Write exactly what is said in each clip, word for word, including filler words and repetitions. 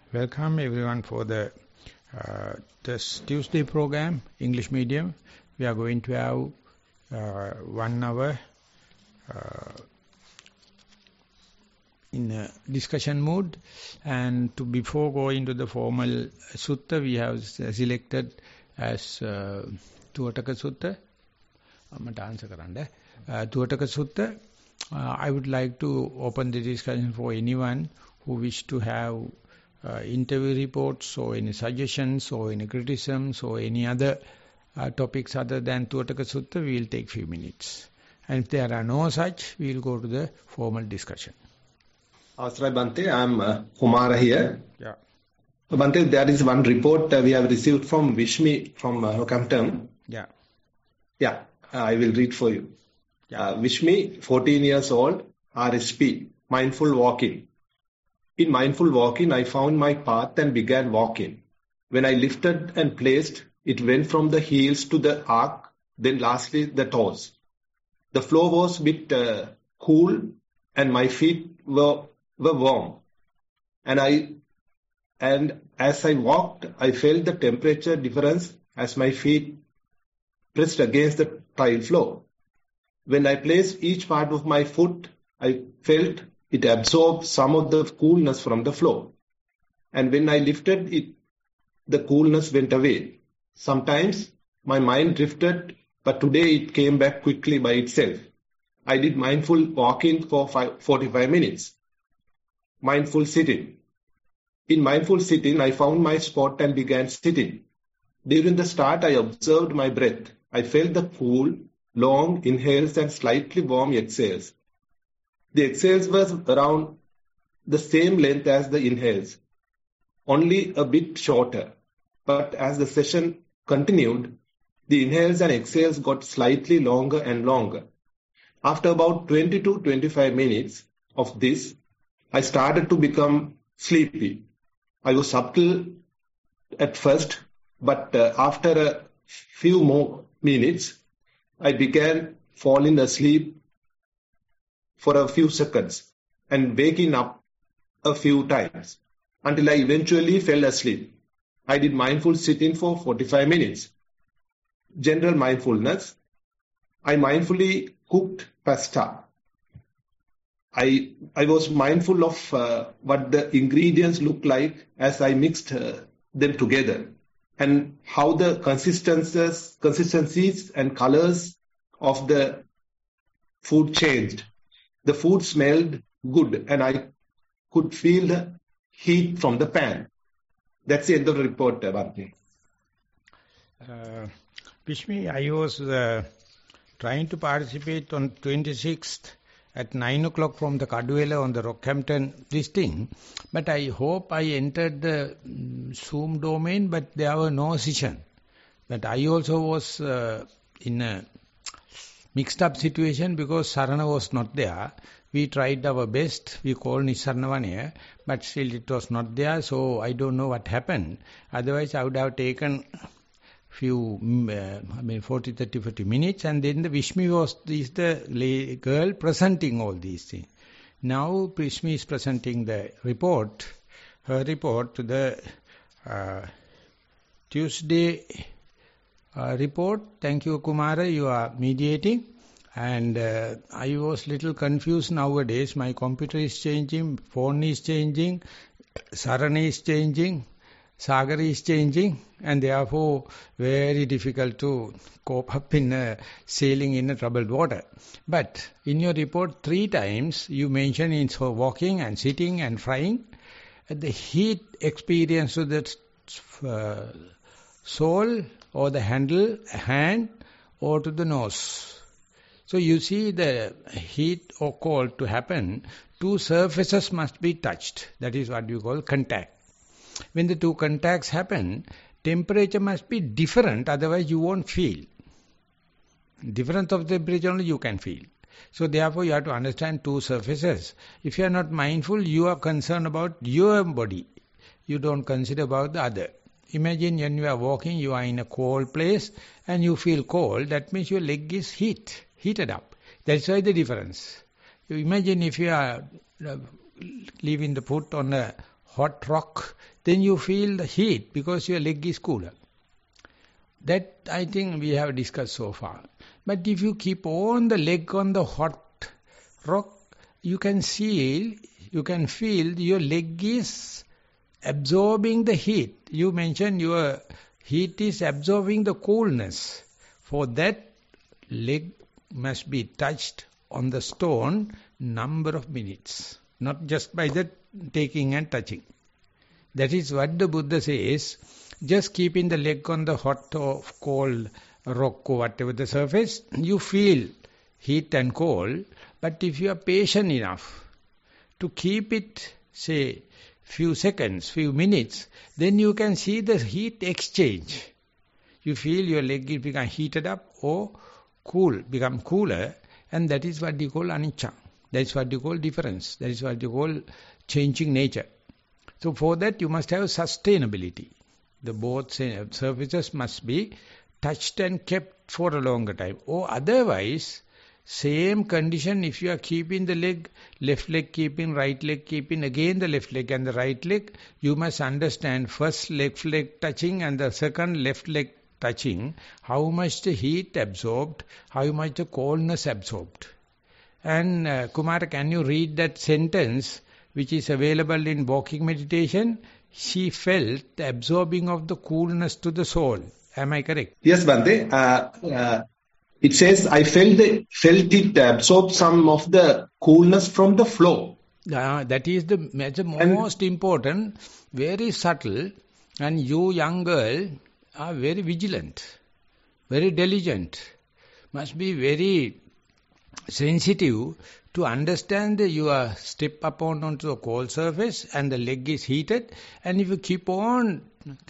Welcome everyone for the uh, this Tuesday program, English medium. We are going to have uh, one hour uh, in a discussion mode, and to before going to the formal sutta, we have selected as uh, Tuataka Sutta. I'm going to answer karanda. Uh, Tuataka Sutta. Uh, I would like to open the discussion for anyone who wish to have uh, interview reports or any suggestions or any criticisms or any other uh, topics other than Tuataka Sutta. We will take few minutes. And if there are no such, we will go to the formal discussion. Asray Bante, I am uh, Kumara here. Yeah. Bante, there is one report uh, we have received from Vishmi from uh, Rockhampton. Yeah. Yeah, uh, I will read for you. Yeah. Uh, Vishmi, fourteen years old, R S P, mindful walking. In mindful walking, I found my path and began walking. When I lifted and placed, it went from the heels to the arc, then lastly the toes. The floor was a bit uh, cool and my feet were, were warm. And I, and as I walked, I felt the temperature difference as my feet pressed against the tile floor. When I placed each part of my foot, I felt it absorbed some of the coolness from the floor. And when I lifted it, the coolness went away. Sometimes my mind drifted, but today it came back quickly by itself. I did mindful walking for five, forty-five minutes. Mindful sitting. In mindful sitting, I found my spot and began sitting. During the start, I observed my breath. I felt the cool, long inhales and slightly warm exhales. The exhales were around the same length as the inhales, only a bit shorter. But as the session continued, the inhales and exhales got slightly longer and longer. After about twenty to twenty-five minutes of this, I started to become sleepy. I was subtle at first, but uh, after a few more minutes, I began falling asleep for a few seconds and waking up a few times until I eventually fell asleep. I did mindful sitting for forty-five minutes. General mindfulness. I mindfully cooked pasta. I I was mindful of uh, what the ingredients looked like as I mixed uh, them together, and how the consistencies, consistencies and colors of the food changed. The food smelled good and I could feel the heat from the pan. That's the end of the report, Bhante. Uh, Vishmi, I was uh, trying to participate on twenty-sixth at nine o'clock from the Kaduela on the Rockhampton listing, but I hope I entered the um, Zoom domain, but there were no session. But I also was uh, in a mixed up situation because Sarana was not there. We tried our best. We called Nisarnavanaya, but still it was not there. So I don't know what happened. Otherwise, I would have taken few, uh, I mean, forty, thirty, forty minutes, and then the Vishmi was is the girl presenting all these things. Now Vishmi is presenting the report, her report to the uh, Tuesday uh, report. Thank you, Kumara. You are mediating. And uh, I was little confused nowadays. My computer is changing, phone is changing, Sarana is changing, Sagar is changing, and therefore very difficult to cope up in uh, sailing in a troubled water. But in your report, three times you mention in so walking and sitting and frying, uh, the heat experience to the uh, sole or the handle, hand, or to the nose. So you see the heat or cold to happen, two surfaces must be touched. That is what you call contact. When the two contacts happen, temperature must be different, otherwise you won't feel. Difference of temperature only you can feel. So therefore you have to understand two surfaces. If you are not mindful, you are concerned about your body. You don't consider about the other. Imagine when you are walking, you are in a cold place and you feel cold, that means your leg is heat. Heated up. That's why the difference. You imagine if you are uh, leaving the foot on a hot rock, then you feel the heat because your leg is cooler. That I think we have discussed so far. But if you keep on the leg on the hot rock, you can feel, you can feel your leg is absorbing the heat. You mentioned your heat is absorbing the coolness. For that, leg must be touched on the stone number of minutes. Not just by the taking and touching. That is what the Buddha says. Just keeping the leg on the hot or cold rock or whatever the surface, you feel heat and cold. But if you are patient enough to keep it, say, few seconds, few minutes, then you can see the heat exchange. You feel your leg is become heated up or cool, become cooler, and that is what you call anicca. That is what you call difference. That is what you call changing nature. So for that you must have sustainability. The both surfaces must be touched and kept for a longer time. Or otherwise, same condition if you are keeping the leg, left leg keeping, right leg keeping, again the left leg and the right leg, you must understand first left leg touching and the second left leg touching, how much the heat absorbed, how much the coldness absorbed. And uh, Kumara, can you read that sentence which is available in walking meditation? She felt the absorbing of the coolness to the soul. Am I correct? Yes, Bhante. Uh, uh, it says, I felt, the, felt it absorb some of the coolness from the flow. Uh, that is the, the most and important, very subtle. And you, young girl, are very vigilant, very diligent. Must be very sensitive to understand that you are step upon onto a cold surface and the leg is heated, and if you keep on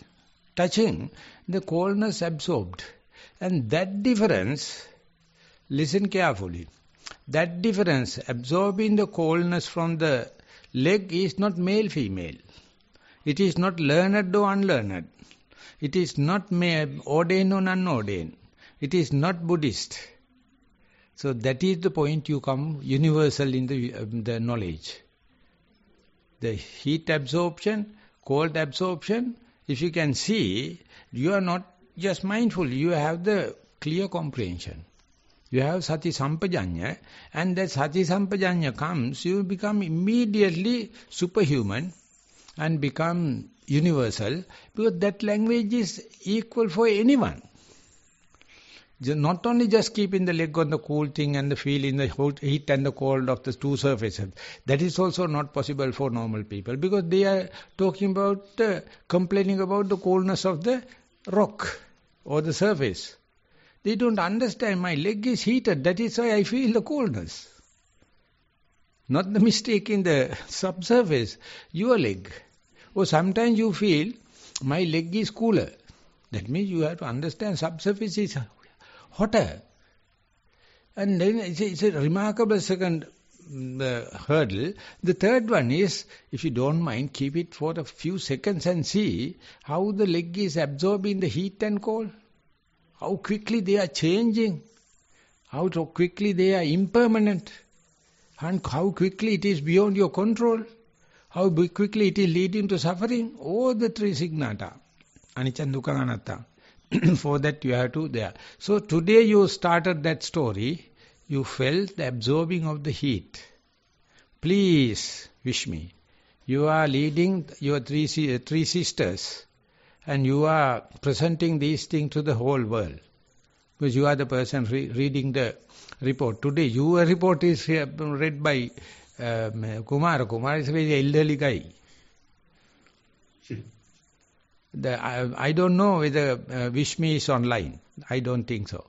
touching, the coldness absorbed. And that difference, listen carefully, that difference absorbing the coldness from the leg is not male-female. It is not learned or unlearned. It is not ordained or unordained. It is not Buddhist. So that is the point you come universal in the, uh, the knowledge. The heat absorption, cold absorption, if you can see, you are not just mindful, you have the clear comprehension. You have sati sampajanya, and that sati sampajanya comes, you become immediately superhuman and become universal, because that language is equal for anyone. Not only just keeping the leg on the cool thing and the feeling the heat and the cold of the two surfaces. That is also not possible for normal people, because they are talking about, uh, complaining about the coldness of the rock or the surface. They don't understand, my leg is heated, that is why I feel the coldness. Not the mistake in the subsurface, your leg. Or sometimes you feel, my leg is cooler. That means you have to understand subsurface is hotter. And then it's a, it's a remarkable second uh, hurdle. The third one is, if you don't mind, keep it for a few seconds and see how the leg is absorbing the heat and cold. How quickly they are changing. How so quickly they are impermanent. And how quickly it is beyond your control. How quickly it is leading to suffering. All the three signata. Anicca, dukkha, anatta. For that you have to there. So today you started that story, you felt the absorbing of the heat. Please wish me, you are leading your three, three sisters and you are presenting these things to the whole world. Because you are the person re reading the report. Today your report is read by um, Kumara. Kumara is a very elderly guy. The, I, I don't know whether uh, Vishmi is online. I don't think so.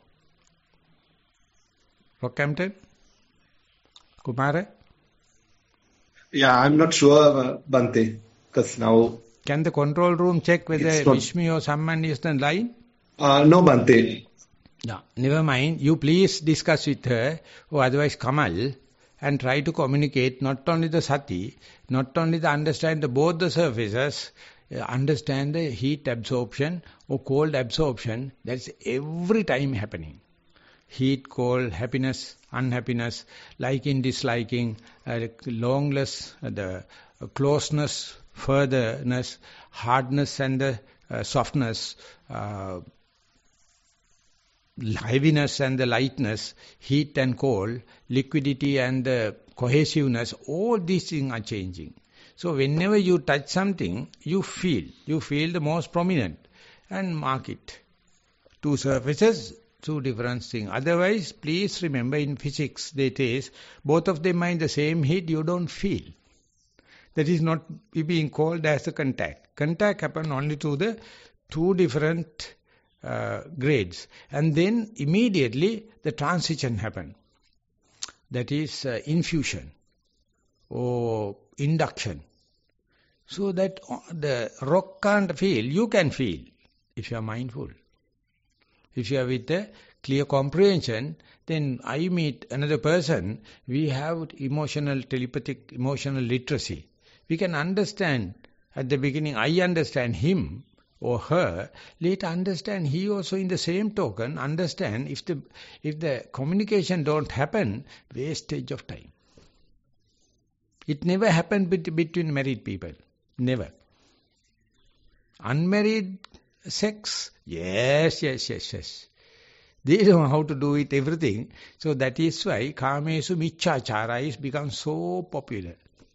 Rockhampton? Kumara? Yeah, I'm not sure, uh, Bhante, because now... Can the control room check whether Vishmi or someone is online? Uh, no, Bhante. No, never mind. You please discuss with her, or otherwise Kamal, and try to communicate not only the sati, not only the understand the both the surfaces, understand the heat absorption or cold absorption. That's every time happening. Heat, cold, happiness, unhappiness, liking, disliking, uh, longness, uh, the uh, closeness, furtherness, hardness and the uh, softness, uh, heaviness and the lightness, heat and cold, liquidity and the cohesiveness, all these things are changing. So whenever you touch something, you feel, you feel the most prominent and mark it. Two surfaces, two different things. Otherwise, please remember in physics, they say, both of them are in the same heat, you don't feel. That is not being called as a contact. Contact happens only to the two different uh, grades. And then immediately the transition happens. That is uh, infusion or induction. So that the rock can't feel, you can feel if you are mindful. If you are with a clear comprehension, then I meet another person, we have emotional, telepathic, emotional literacy. We can understand, at the beginning, I understand him or her, later understand he also in the same token, understand if the if the communication don't happen, wastage of time. It never happened bet between married people. Never. Unmarried sex, yes, yes, yes, yes. They don't know how to do it, everything. So that is why Kamesu Michachara is become so popular.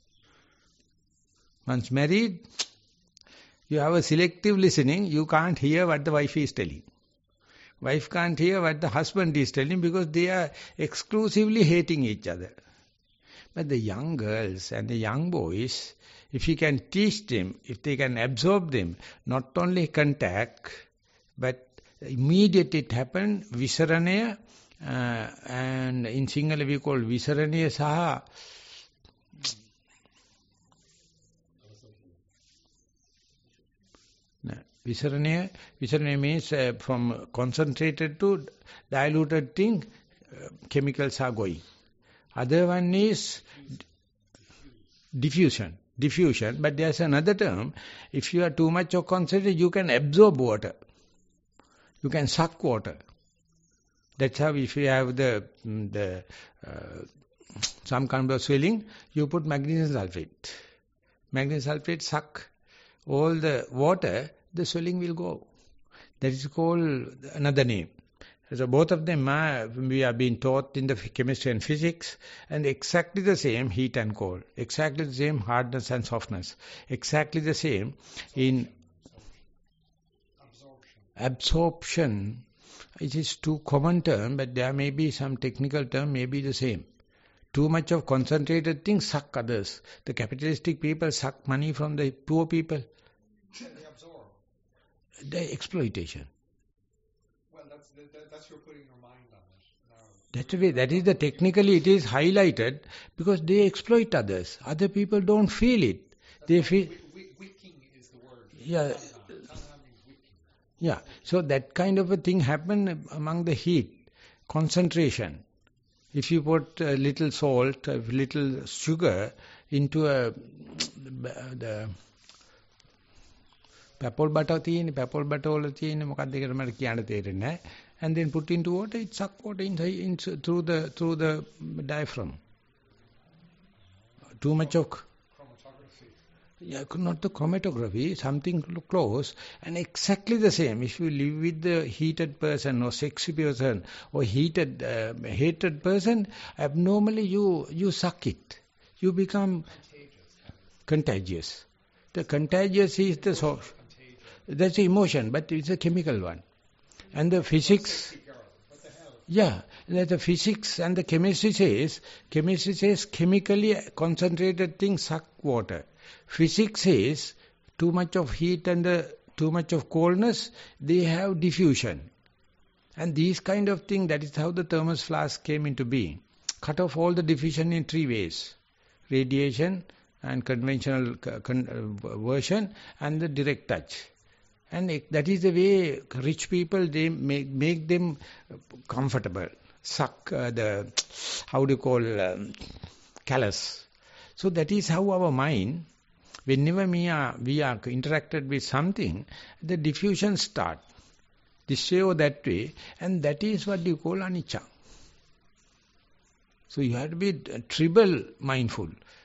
Once married, you have a selective listening, you can't hear what the wife is telling. Wife can't hear what the husband is telling because they are exclusively hating each other. But the young girls and the young boys, if you can teach them, if they can absorb them, not only contact, but immediately it happens, Visaranaya, uh, and in Sinhala we call Visaranaya Saha, Visaranaya, Visaranaya means uh, from concentrated to diluted thing, uh, chemicals are going. Other one is diffusion, diffusion, but there's another term, if you are too much of concentrated, you can absorb water. You can suck water. That's how if you have the, the uh, some kind of swelling, you put magnesium sulfate. Magnesium sulfate suck all the water, the swelling will go. That is called another name. So both of them are, we are being taught in the chemistry and physics, and exactly the same heat and cold, exactly the same hardness and softness, exactly the same in absorption. Absorption. It is too common term, but there may be some technical term, may be the same. Too much of concentrated things suck others. The capitalistic people suck money from the poor people. They absorb. The exploitation. Well, that's that, that's your putting your mind on it. No. That's the way, that is the technically it is highlighted because they exploit others. Other people don't feel it. That's they feel. Wicking is the word. Yeah. Tanha. Tanha means wicking. Yeah. So that kind of a thing happened among the heat, concentration. If you put a little salt, a little sugar into a the pepper butter තියෙන pepper butter වල තියෙන මොකක්ද ඒකට මට කියන්න තේරෙන්නේ නැහැ, and then put into water, it suck water inside, in, through the through the diaphragm. Too much of Chromatography. yeah, not the chromatography, something close, and exactly the same. If you live with the heated person or sexy person or heated uh, hated person, abnormally you you suck it. You become Contagious. contagious. The contagious is the so. That's the emotion, but it's a chemical one. And the physics, What the hell? yeah, that the physics and the chemistry says, chemistry says chemically concentrated things suck water. Physics says too much of heat and the, too much of coldness, they have diffusion. And these kind of things, that is how the thermos flask came into being. Cut off all the diffusion in three ways. Radiation and conventional con uh, version and the direct touch. And it, that is the way rich people, they make, make them comfortable. Suck uh, the, how do you call, um, callus. So that is how our mind, whenever we are, we are interacted with something, the diffusion start. This way or that way. And that is what you call anicca. So you have to be triple mindful.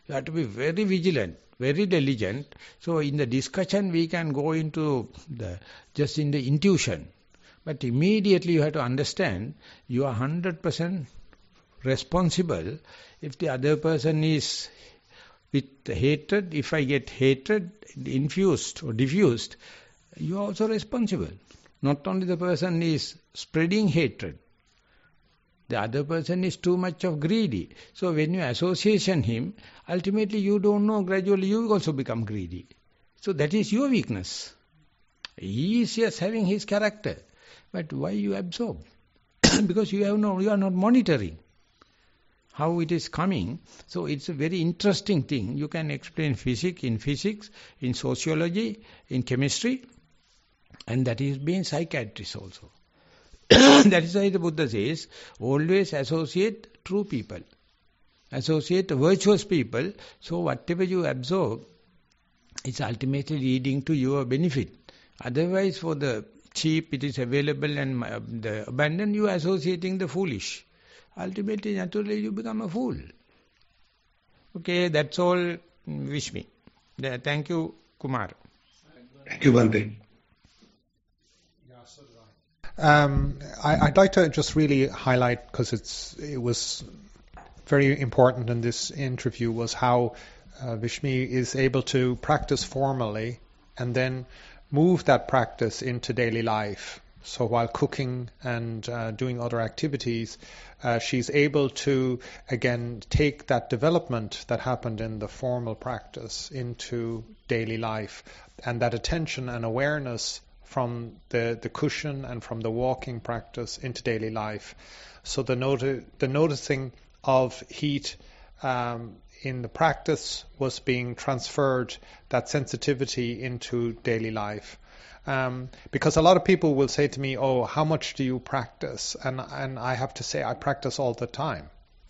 You have to be very vigilant, very diligent. So in the discussion we can go into the just in the intuition. But immediately you have to understand you are one hundred percent responsible if the other person is with hatred. If I get hatred infused or diffused, you are also responsible. Not only the person is spreading hatred, the other person is too much of greedy. So when you association him, ultimately you don't know, gradually you also become greedy. So that is your weakness. He is just having his character. But why you absorb? Because you have no, you are not monitoring how it is coming. So it's a very interesting thing. You can explain physics in physics, in sociology, in chemistry, and that is being psychiatrist also. That is why the Buddha says, always associate true people. Associate virtuous people. So whatever you absorb, it's ultimately leading to your benefit. Otherwise, for the cheap, it is available, and uh, the abandoned, you are associating the foolish. Ultimately, naturally, you become a fool. Okay, that's all. Wish me. Thank you, Kumar. Thank you, Bhante. Um, I, I'd like to just really highlight, because it's it was very important in this interview, was how uh, Vishmi is able to practice formally and then move that practice into daily life. So while cooking and uh, doing other activities, uh, she's able to, again, take that development that happened in the formal practice into daily life, and that attention and awareness from the, the cushion and from the walking practice into daily life. So the, noti- the noticing of heat um, in the practice was being transferred, that sensitivity, into daily life. Um, because a lot of people will say to me, oh, how much do you practice? And and I have to say, I practice all the time.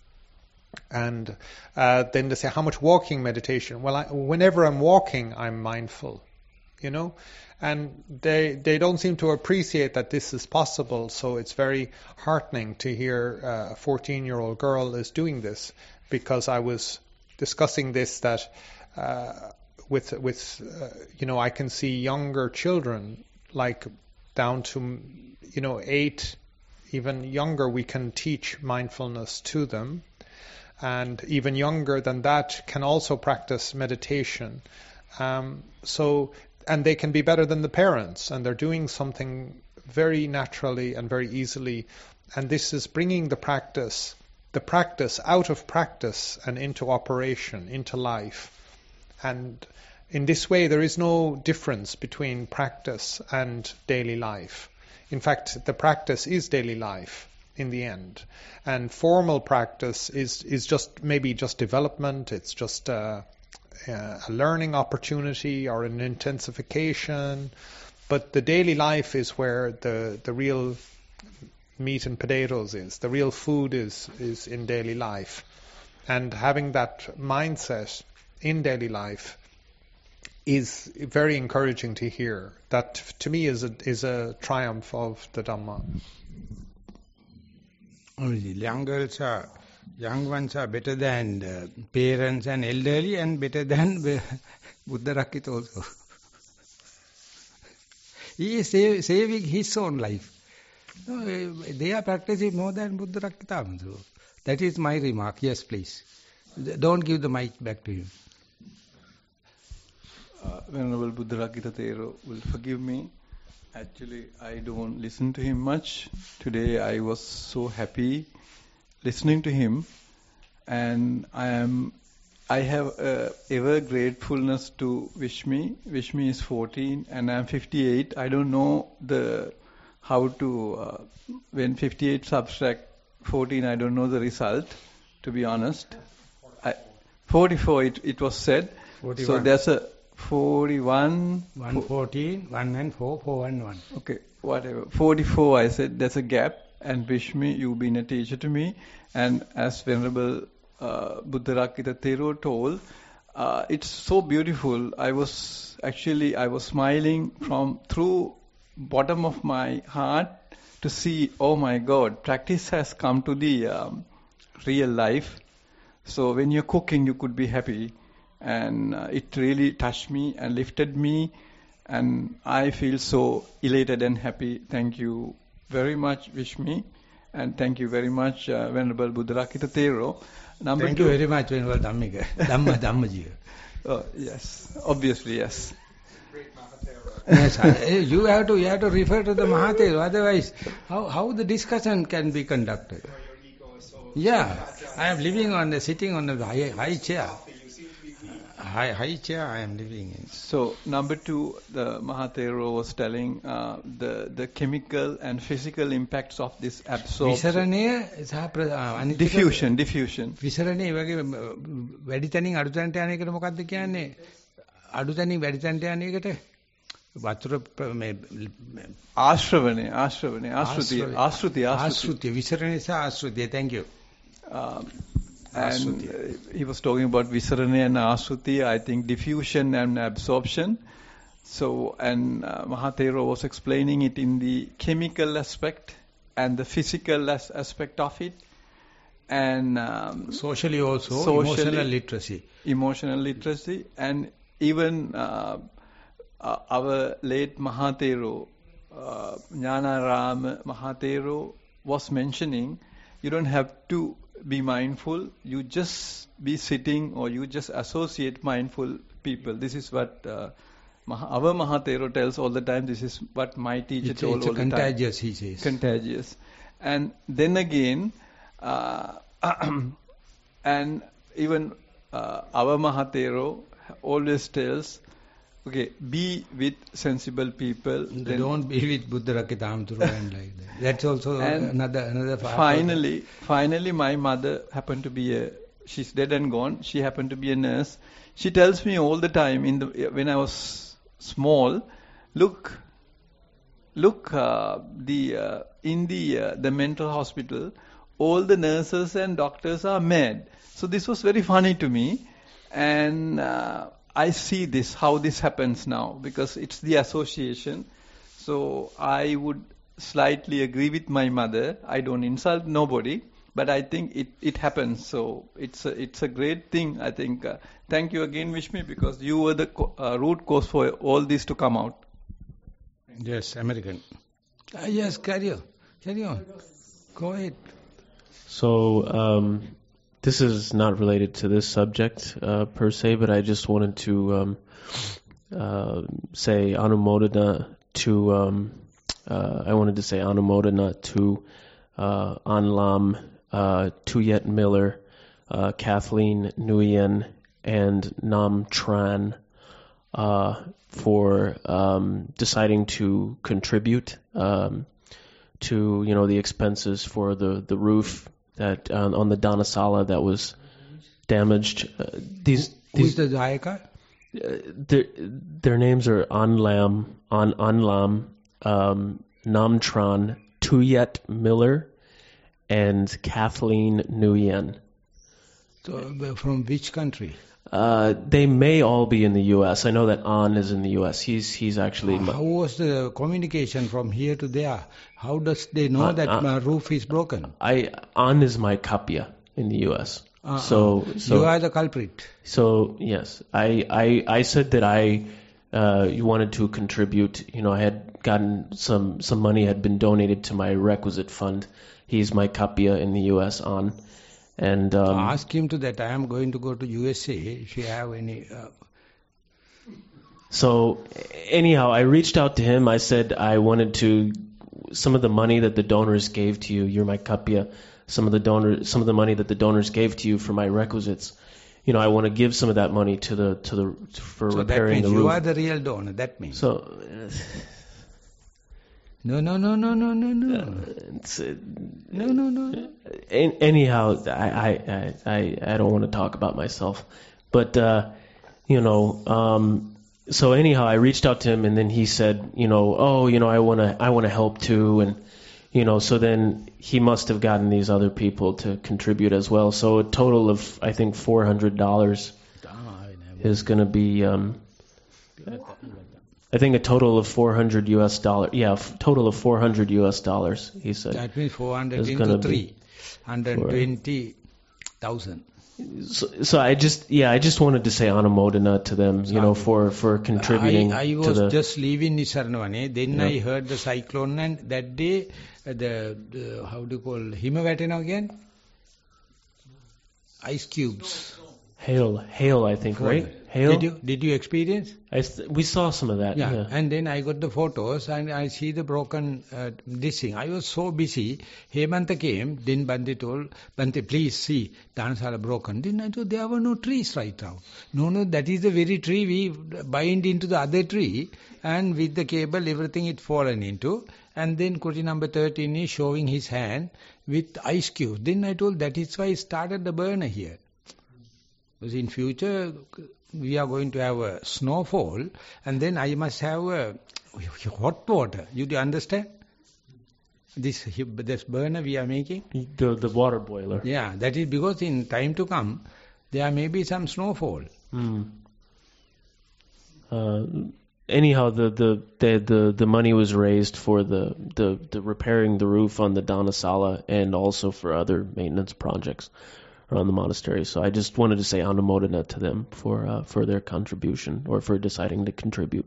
And uh, then they say, how much walking meditation? Well, I, whenever I'm walking, I'm mindful, you know? And they they don't seem to appreciate that this is possible, so it's very heartening to hear uh, a fourteen-year-old girl is doing this, because I was discussing this that uh, with with uh, you know, I can see younger children, like down to you know eight, even younger, we can teach mindfulness to them, and even younger than that can also practice meditation. Um, so. And they can be better than the parents, and they're doing something very naturally and very easily. And this is bringing the practice, the practice out of practice and into operation, into life. And in this way, there is no difference between practice and daily life. In fact, the practice is daily life in the end. And formal practice is, is just maybe just development. It's just uh, Uh, a learning opportunity or an intensification, but the daily life is where the, the real meat and potatoes is. The real food is, is in daily life. And having that mindset in daily life is very encouraging to hear. That, to me, is a, is a triumph of the Dhamma. Young girls are Young ones are better than uh, parents and elderly, and better than Buddha Rakkhita also. He is save, saving his own life. No, they are practicing more than Buddha Rakkhita. So that is my remark. Yes, please. Don't give the mic back to him. Uh, Venerable Buddha Rakkhita Thero will forgive me. Actually, I don't listen to him much. Today I was so happy listening to him, and I am, I have uh, ever gratefulness to Vishmi. Vishmi is fourteen, and I am fifty-eight. I don't know the how to uh, when fifty-eight subtract fourteen. I don't know the result. To be honest, I, forty-four. It it was said. forty-one. So there's a forty-one. One fourteen, one and four, four and one. Okay, whatever. forty-four. I said there's a gap. And Vishmi, you've been a teacher to me. And as Venerable uh, Buddha Rakkhita Thero told, uh, it's so beautiful. I was actually, I was smiling from through bottom of my heart to see, oh my God, practice has come to the um, real life. So when you're cooking, you could be happy. And uh, it really touched me and lifted me. And I feel so elated and happy. Thank you very much, Vishmi. And thank you very much, uh, Venerable Buddharakkhita Thero. Number Thank two, you very much, Venerable Dhammika. Dhamma Dhammaji. Oh, yes, obviously, yes. Great Mahatera. Yes, I, you have to you have to refer to the Mahathir. Otherwise, how how the discussion can be conducted? Your ego is so. Yeah, I am living on the sitting on a high, high chair. You seem to be weak. High high chair I am living in. So number two, the Mahathero was telling uh, the the chemical and physical impacts of this absorption. විසරණය සහ ප්‍ර- අ, අනිත් එක- Diffusion, diffusion. විසරණය ඒ වගේ වැඩි තැනින් අඩු තැනට යන එකට මොකක්ද කියන්නේ? අඩු තැනින් වැඩි තැනට යන එකට වතුර ප්‍ර- මේ Ashravane, ashravane, ashruti, ashruti, ashruti. ආශ්‍රිතය විසරණය සහ ආශ්‍රිතය. Thank you. Um, and uh, he was talking about Visarane and Ashruti, I think diffusion and absorption. So, and uh, Mahathero was explaining it in the chemical aspect and the physical as- aspect of it. And um, Socially also, Socially. emotional literacy. emotional literacy, and even uh, uh, our late Mahathero, uh, Jnanaram Mahathero, was mentioning, you don't have to be mindful, you just be sitting or you just associate mindful people. This is what uh, Maha, our Mahathero tells all the time, this is what my teacher It's, told it's all a the time. contagious, he says. Contagious. And then again, uh, and even uh, our Mahathero always tells, okay, be with sensible people. then Don't be with Buddharakkhita Hamthuru and like that. That's also And another another part of finally, finally, my mother happened to be a, she's dead and gone, she happened to be a nurse. She tells me all the time, in the when I was small, look, look, uh, the uh, in the uh, the mental hospital, all the nurses and doctors are mad. So this was very funny to me, and uh, I see this, how this happens now, because it's the association. So I would slightly agree with my mother. I don't insult nobody, but I think it, it happens. So it's a, it's a great thing, I think. Uh, thank you again, Vishmi, because you were the co- uh, root cause for all this to come out. Yes, American. Ah, yes, carry on. Carry on. Go ahead. So, um, this is not related to this subject uh, per se, but I just wanted to um, uh, say Anumodana to, um, uh, I wanted to say Anumodana to uh, Anlam, uh, Tuyet Miller, uh, Kathleen Nguyen, and Nam Tran uh, for um, deciding to contribute um, to, you know, the expenses for the, the roof that uh, on the Dhanasala that was damaged. Uh, these Who is these the Dayaka? uh, their, their names are Anlam, An Anlam, um, Namtran, Tuyet Miller, and Kathleen Nguyen. So, uh, from which country? Uh, they may all be in the U S. I know that An is in the U S. He's he's actually. How was the communication from here to there? How does they know Uh, that uh, my roof is broken? I An is my kapya in the U S. Uh-uh. So so you are the culprit. So yes, I I, I said that I uh, wanted to contribute. You know, I had gotten some some money had been donated to my requisite fund. He's my kapya in the U S on, and um, Ask him to that. I am going to go to U S A. If you have any. Uh, so anyhow, I reached out to him. I said I wanted to some of the money that the donors gave to you. You're my kapya. Some of the donor some of the money that the donors gave to you for my requisites. You know, I want to give some of that money to the to the for so that repairing means the you roof. are the real donor. That means. So. Uh, No, no, no, no, no, no, no. It's, uh, No, no, no. an- anyhow, I, I, I, I I don't want to talk about myself, but uh, you know, um, so anyhow, I reached out to him, and then he said, you know, oh, you know, I want to, I want to help too, and you know, so then he must have gotten these other people to contribute as well. So a total of, I think, four hundred dollars is going to be. Um, I think a total of four hundred U S dollars. Yeah, f- total of four hundred U S dollars, he said. That means four hundred It's into gonna three. be one hundred twenty thousand. So, so I just, yeah, I just wanted to say Anumodana to them, you know, for, for contributing I, I to was the... just leaving Nisarnavane, then Yeah. I heard the cyclone, and that day, uh, the, the, how do you call, Himavatana again? Ice cubes. Hail, hail, I think, right? Fallen. Hail? Did you, did you experience? I th- we saw some of that, Yeah. yeah. And then I got the photos and I see the broken, uh, this thing. I was so busy. Hemanta came, then Bante told, Bante, please see, Dhanasala broken. Then I told, there were no trees right now. No, no, that is the very tree we bind into the other tree, and with the cable, everything it fallen into. And then Kuti number thirteen is showing his hand with ice cubes. Then I told, that is why I started the burner here. Because in future, we are going to have a snowfall, and then I must have a hot water. You do understand? This this burner we are making? The, the water boiler. Yeah, that is because in time to come, there may be some snowfall. Mm. Uh, anyhow, the, the, the, the, the money was raised for the, the, the repairing the roof on the Dhanasala and also for other maintenance projects around the monastery. So I just wanted to say Anumodana to them for uh, for their contribution or for deciding to contribute.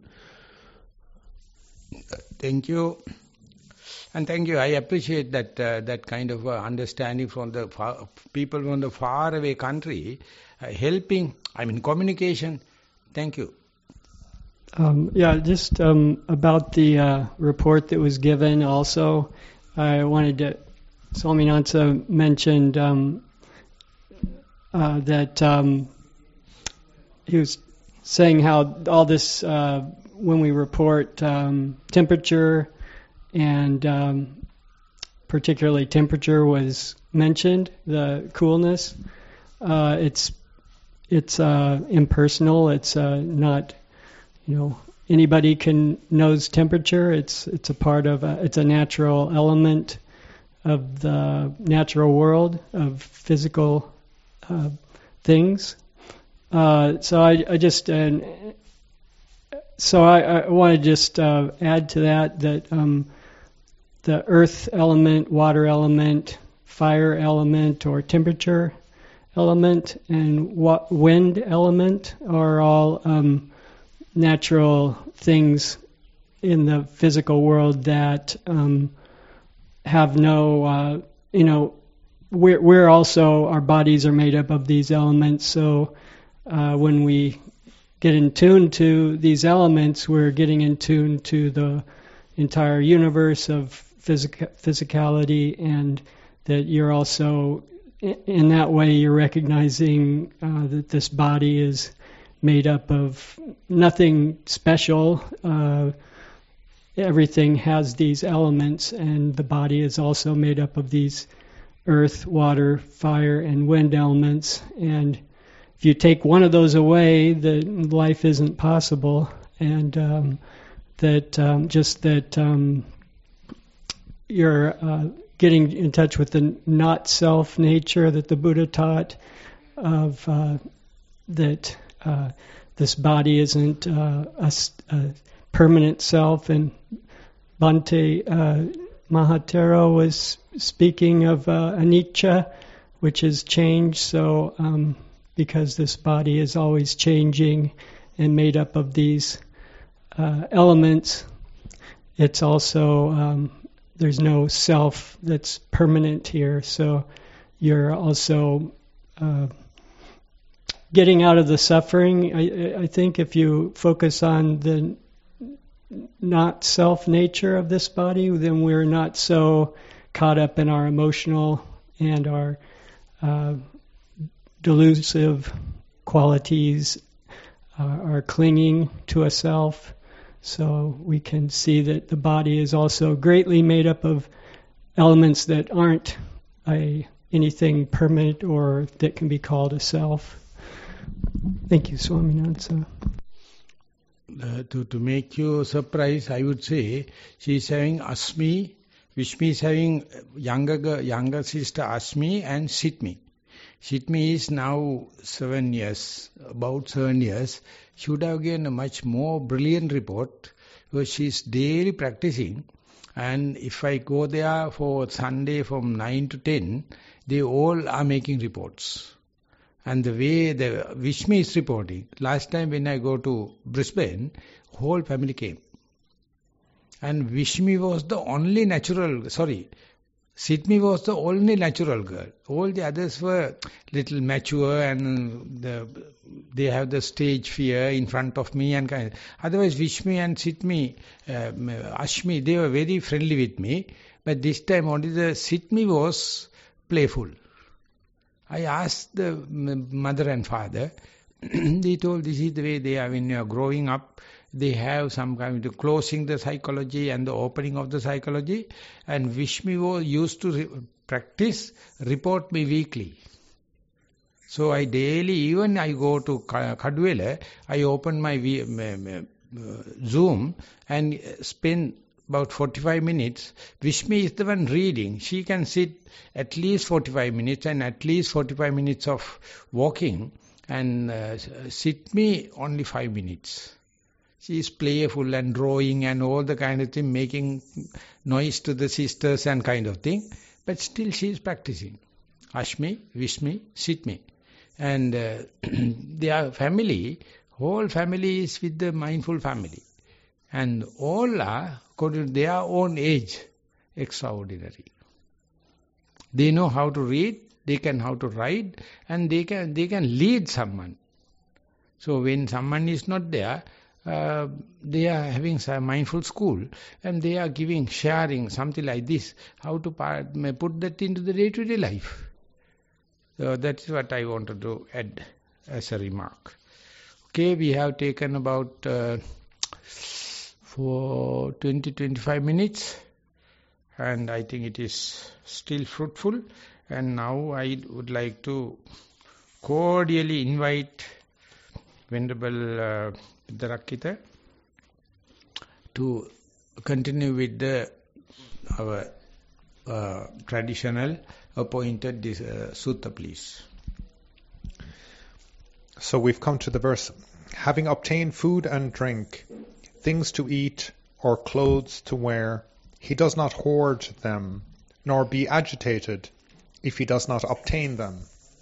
Thank you. And thank you. I appreciate that uh, that kind of uh, understanding from the far, people from the far away country, uh, helping, I mean communication. Thank you. Um, yeah, just um, about the uh, report that was given also, I wanted to, Swaminatha mentioned um, uh, that um, he was saying how all this, uh, when we report um, temperature, and um, particularly temperature was mentioned, the coolness, uh, it's it's uh, impersonal, it's uh, not, you know, anybody can knows temperature. It's it's a part of a, it's a natural element of the natural world of physical uh, things. Uh, so I, I just uh, so I, I want to just uh, add to that that um, the earth element, water element, fire element, or temperature element, and wa- wind element are all um, natural things in the physical world that um, have no, uh, you know, we're, we're also, our bodies are made up of these elements, so uh, when we get in tune to these elements, we're getting in tune to the entire universe of physic- physicality, and that you're also, in that way, you're recognizing uh, that this body is made up of nothing special. Uh, everything has these elements, and the body is also made up of these earth, water, fire, and wind elements. And if you take one of those away, then life isn't possible. And um, that um, just that um, you're uh, getting in touch with the not-self nature that the Buddha taught, of uh, that uh, this body isn't uh, a, a permanent self. And Bhante uh, Mahatero was speaking of uh, anicca, which is change. So um, because this body is always changing and made up of these uh, elements, it's also um, there's no self that's permanent here. So you're also uh, getting out of the suffering. I, I think if you focus on the not self nature of this body, then we're not so caught up in our emotional and our uh, delusive qualities, uh, our clinging to a self. So we can see that the body is also greatly made up of elements that aren't a anything permanent or that can be called a self. Thank you, Swaminatha. Uh, to, to make you surprised, I would say she is having Asmi, Vishmi is having younger girl, younger sister Asmi and Sitmi. Sitmi is now seven years, about seven years. She would have given a much more brilliant report because she is daily practicing. And if I go there for Sunday from nine to ten, they all are making reports. And the way the Vishmi is reporting, last time when I go to Brisbane, whole family came. And Vishmi was the only natural, sorry, Sitmi was the only natural girl. All the others were little mature and the, they have the stage fear in front of me and kind of. Otherwise Vishmi and Sitmi, uh, Ashmi, they were very friendly with me. But this time only the Sitmi was playful. I asked the mother and father, they told this is the way they are when you are growing up. They have some kind of closing the psychology and the opening of the psychology. And Vishmi was used to re- practice, report me weekly. So I daily, even I go to Kadwela, I open my v- uh, Zoom and spend about forty-five minutes. Vishmi is the one reading. She can sit at least forty-five minutes and at least forty-five minutes of walking. And uh, sit me only five minutes. She is playful and drawing and all the kind of thing, making noise to the sisters and kind of thing. But still she is practicing. Ashmi, Vishmi, Sitmi. And uh, their family, whole family is with the mindful family. And all are, according to their own age, extraordinary. They know how to read, they can how to write, and they can they can lead someone. So when someone is not there, Uh, they are having some mindful school and they are giving, sharing something like this, how to part, put that into the day-to-day life. So that's what I wanted to add as a remark. Okay, we have taken about uh, for twenty to twenty-five minutes and I think it is still fruitful. And now I would like to cordially invite Venerable uh, Vidarakkhita to continue with the our uh, traditional appointed this, uh, sutta, please. So we've come to the verse. Having obtained food and drink, things to eat or clothes to wear, he does not hoard them, nor be agitated if he does not obtain them.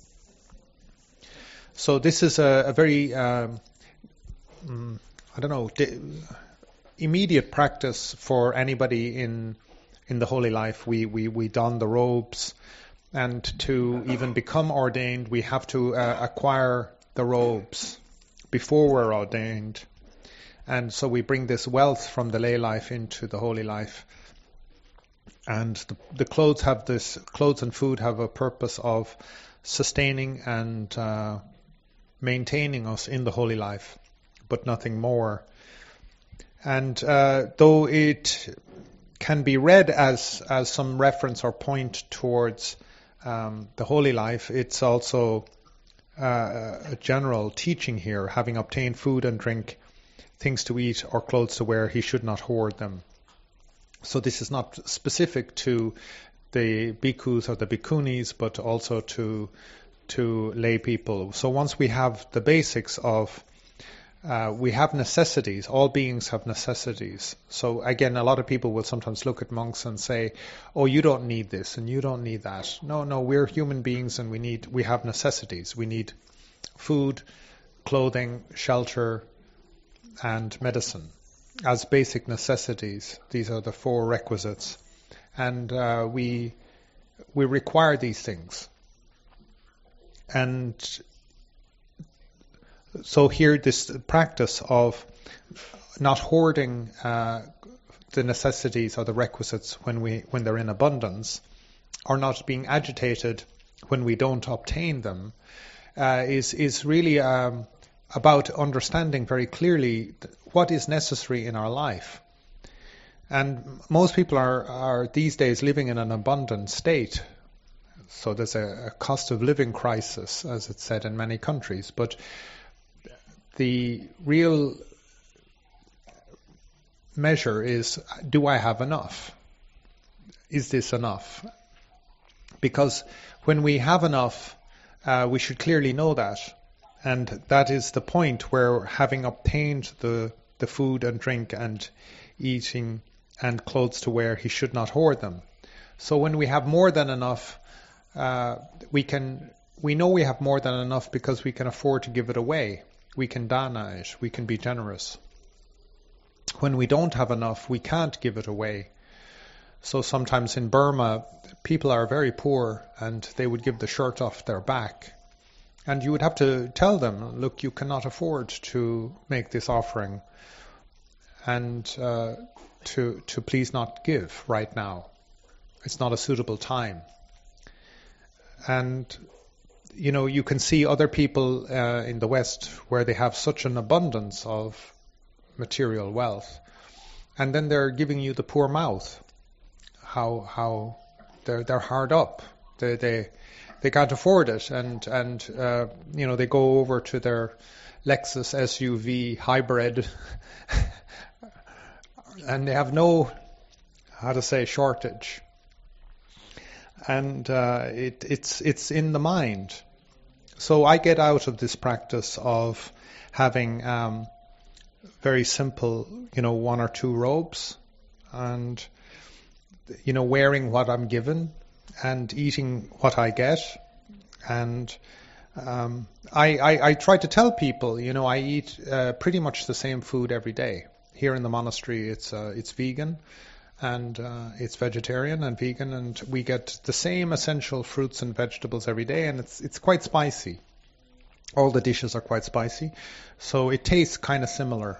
So this is a, a very... Um, Mm, I don't know, de- immediate practice for anybody in in the holy life. We, we, we don the robes, and to even become ordained, we have to uh, acquire the robes before we're ordained. And so we bring this wealth from the lay life into the holy life. And the, the clothes have this, clothes and food have a purpose of sustaining and uh, maintaining us in the holy life, but nothing more. And uh, though it can be read as as some reference or point towards um, the holy life, it's also uh, a general teaching here. Having obtained food and drink, things to eat or clothes to wear, he should not hoard them. So this is not specific to the bhikkhus or the bhikkhunis, but also to to lay people. So once we have the basics of Uh, we have necessities. All beings have necessities. So again, a lot of people will sometimes look at monks and say, "Oh, you don't need this and you don't need that." No, no, we're human beings and we need, we have necessities. We need food, clothing, shelter, and medicine as basic necessities. These are the four requisites, and uh, we we require these things. And so here, this practice of not hoarding uh, the necessities or the requisites when we when they're in abundance, or not being agitated when we don't obtain them, uh, is is really um, about understanding very clearly what is necessary in our life. And most people are are these days living in an abundant state. So there's a, a cost of living crisis, as it's said in many countries, but the real measure is, do I have enough? Is this enough? Because when we have enough, uh, we should clearly know that. And that is the point where, having obtained the, the food and drink and eating and clothes to wear, he should not hoard them. So when we have more than enough, uh, we can we know we have more than enough because we can afford to give it away. We can dana it. We can be generous. When we don't have enough, we can't give it away. So sometimes in Burma, people are very poor and they would give the shirt off their back. And you would have to tell them, look, you cannot afford to make this offering and uh, to to please not give right now. It's not a suitable time. And, you know, you can see other people uh, in the West where they have such an abundance of material wealth. And then they're giving you the poor mouth. How how they're they're hard up. They they they can't afford it, and and uh, you know they go over to their Lexus S U V hybrid, and they have no how to say shortage. And uh, it it's it's in the mind. So I get out of this practice of having um, very simple, you know, one or two robes, and you know, wearing what I'm given and eating what I get. And um, I, I, I try to tell people, you know, I eat uh, pretty much the same food every day. Here in the monastery, it's uh, it's vegan and uh, it's vegetarian and vegan, and we get the same essential fruits and vegetables every day, and it's it's quite spicy. All the dishes are quite spicy, so it tastes kind of similar.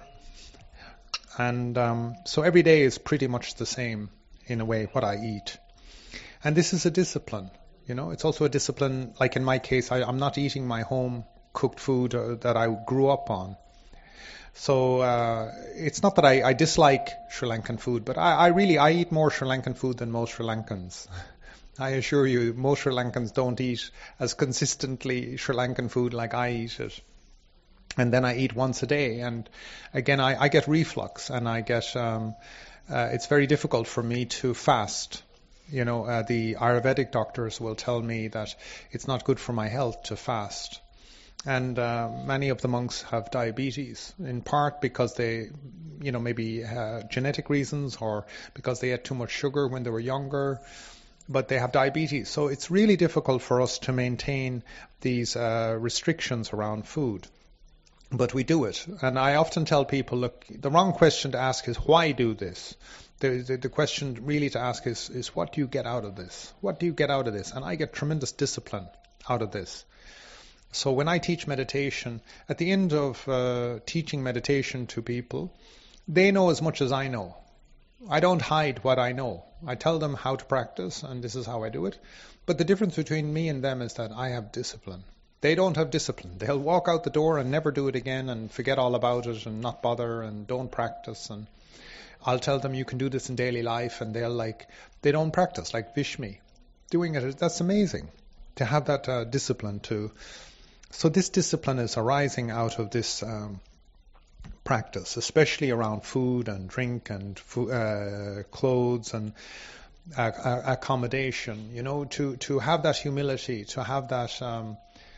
And um, so every day is pretty much the same in a way what I eat. And this is a discipline, you know. It's also a discipline, like in my case, I, I'm not eating my home cooked food uh, that I grew up on. So uh, it's not that I, I dislike Sri Lankan food, but I, I really, I eat more Sri Lankan food than most Sri Lankans. I assure you, most Sri Lankans don't eat as consistently Sri Lankan food like I eat it. And then I eat once a day, and again, I, I get reflux, and I get, um, uh, it's very difficult for me to fast. You know, uh, the Ayurvedic doctors will tell me that it's not good for my health to fast. And uh, many of the monks have diabetes, in part because they, you know, maybe uh, genetic reasons or because they ate too much sugar when they were younger, but they have diabetes. So it's really difficult for us to maintain these uh, restrictions around food. But we do it. And I often tell people, look, the wrong question to ask is, why do this? The, the, the question really to ask is, is, what do you get out of this? What do you get out of this? And I get tremendous discipline out of this. So when I teach meditation, at the end of uh, teaching meditation to people, they know as much as I know. I don't hide what I know. I tell them how to practice, and this is how I do it. But the difference between me and them is that I have discipline. They don't have discipline. They'll walk out the door and never do it again and forget all about it and not bother and don't practice. And I'll tell them you can do this in daily life, and they'll like, they don't practice, like Vishmi. Doing it, that's amazing to have that uh, discipline too. So this discipline is arising out of this um, practice, especially around food and drink and fo- uh, clothes and uh, accommodation. You know, to, to have that humility, to have that... Um,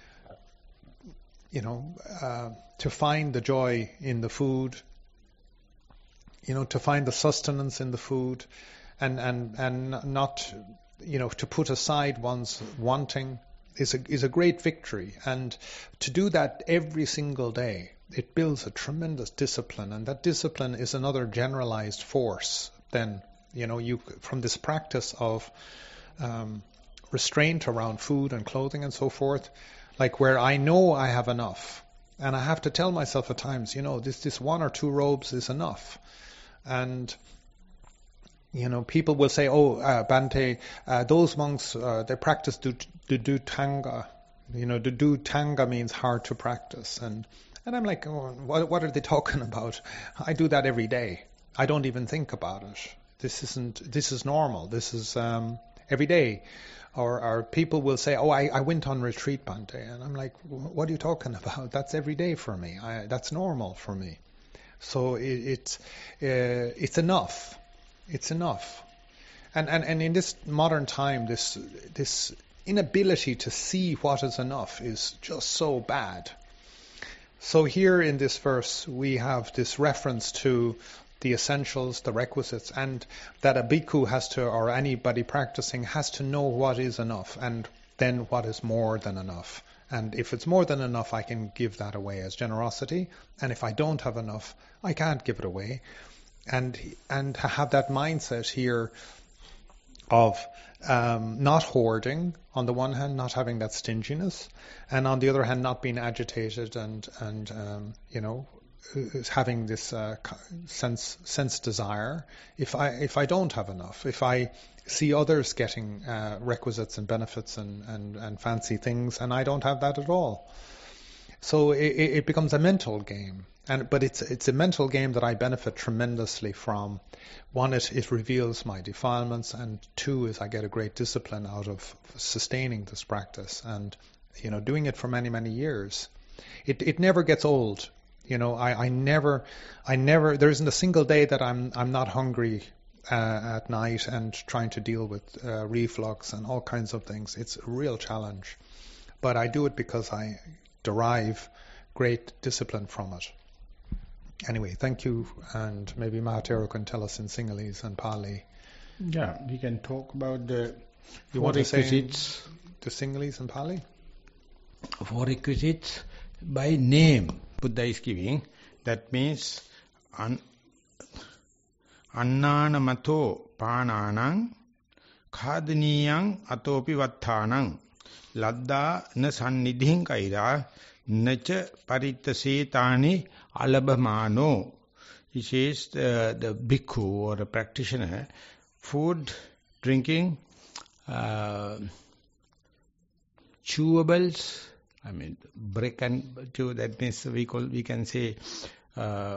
you know, uh, to find the joy in the food, you know, to find the sustenance in the food, and, and, and not, you know, to put aside one's wanting is a, is a great victory. And to do that every single day, it builds a tremendous discipline, and that discipline is another generalized force then, you know, you from this practice of um, restraint around food and clothing and so forth. Like where I know I have enough, and I have to tell myself at times, you know, this this one or two robes is enough. And, you know, people will say, oh, uh, Bhante, uh, those monks, uh, they practice the Dhutanga. You know, the Dhutanga means hard to practice. And and I'm like, oh, what, what are they talking about? I do that every day. I don't even think about it. This isn't, this is normal. This is um, every day. Or, or people will say, oh, I, I went on retreat, Bhante. And I'm like, what are you talking about? That's every day for me. I, that's normal for me. So it, it's uh, it's enough. It's enough. And, and and in this modern time, this this inability to see what is enough is just so bad. So here in this verse, we have this reference to the essentials, the requisites, and that a bhikkhu has to, or anybody practicing, has to know what is enough. And then what is more than enough? And if it's more than enough, I can give that away as generosity. And if I don't have enough, I can't give it away. And and have that mindset here of um, not hoarding, on the one hand, not having that stinginess, and on the other hand, not being agitated and and um, you know, having this uh, sense sense desire. If I if I don't have enough, if I see others getting uh, requisites and benefits and, and, and fancy things, and I don't have that at all. So it, it becomes a mental game, and but it's it's a mental game that I benefit tremendously from. One, it, it reveals my defilements, and two is I get a great discipline out of sustaining this practice and you know doing it for many many years. It it never gets old. You know, I, I never, I never. There isn't a single day that I'm I'm not hungry Uh, at night and trying to deal with uh, reflux and all kinds of things. It's a real challenge. But I do it because I derive great discipline from it. Anyway, thank you. And maybe Mahatero can tell us in Sinhalese and Pali. Yeah, we can talk about the you four want to say requisites. The Sinhalese and Pali? Four requisites by name Buddha is giving. That means un Annāna mato pānānaṁ khādinīyaṁ atopi vattānaṁ laddā na sannidhiṃ kairā naca parittasētāni alabhamāno. He says the, the bhikkhu or a practitioner, food, drinking, uh, chewables, I mean brick and chew, that means we call, we can say uh,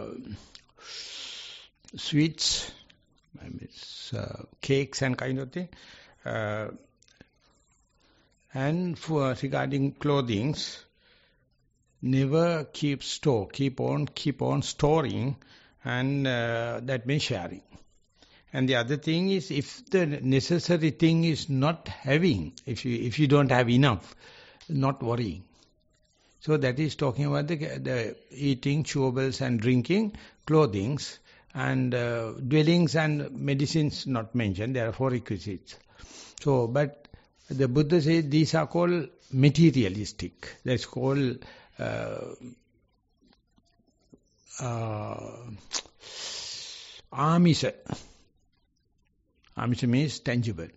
sweets, I mean, uh, cakes and kind of thing. Uh, and for regarding clothings, never keep store, keep on, keep on storing, and uh, that means sharing. And the other thing is, if the necessary thing is not having, if you if you don't have enough, not worrying. So that is talking about the, the eating, chewables and drinking, clothings, and uh, dwellings and medicines not mentioned. There are four requisites. So, but the Buddha says these are called materialistic. That's called uh, uh, amisa. Amisa means tangible.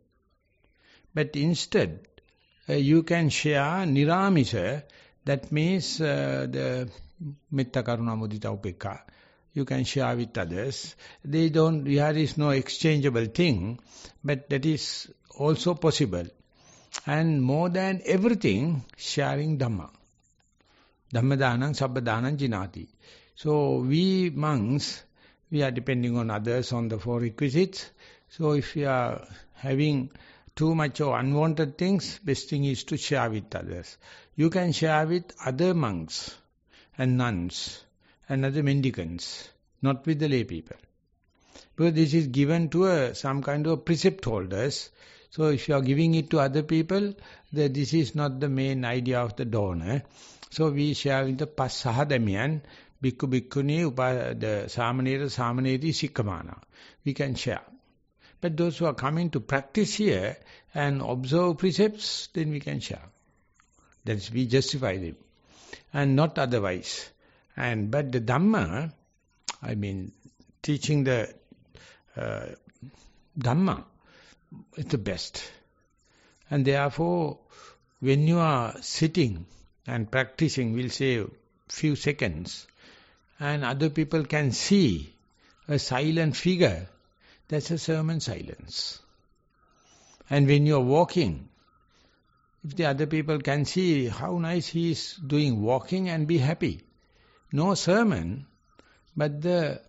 But instead, uh, you can share niramisa. That means uh, the metta karuna mudita upekka. You can share with others. They don't, there is no exchangeable thing, but that is also possible. And more than everything, sharing Dhamma. Dhamma dhanam, sabba dhanam jinati. So we monks, we are depending on others on the four requisites. So if we are having too much of unwanted things, best thing is to share with others. You can share with other monks and nuns and other mendicants, not with the lay people. Because this is given to a, some kind of precept holders. So if you are giving it to other people, the, this is not the main idea of the donor. So we share with the Passahadamiyan, Bhikkhu Bhikkhuni, upa, the Samanera, Samaneri, Sikkamana. We can share. But those who are coming to practice here and observe precepts, then we can share. That is, we justify them. And not otherwise. And but the Dhamma, I mean, teaching the uh, Dhamma is the best. And therefore, when you are sitting and practicing, we'll say few seconds, and other people can see a silent figure, that's a sermon silence. And when you are walking, if the other people can see how nice he is doing walking and be happy, no sermon, but the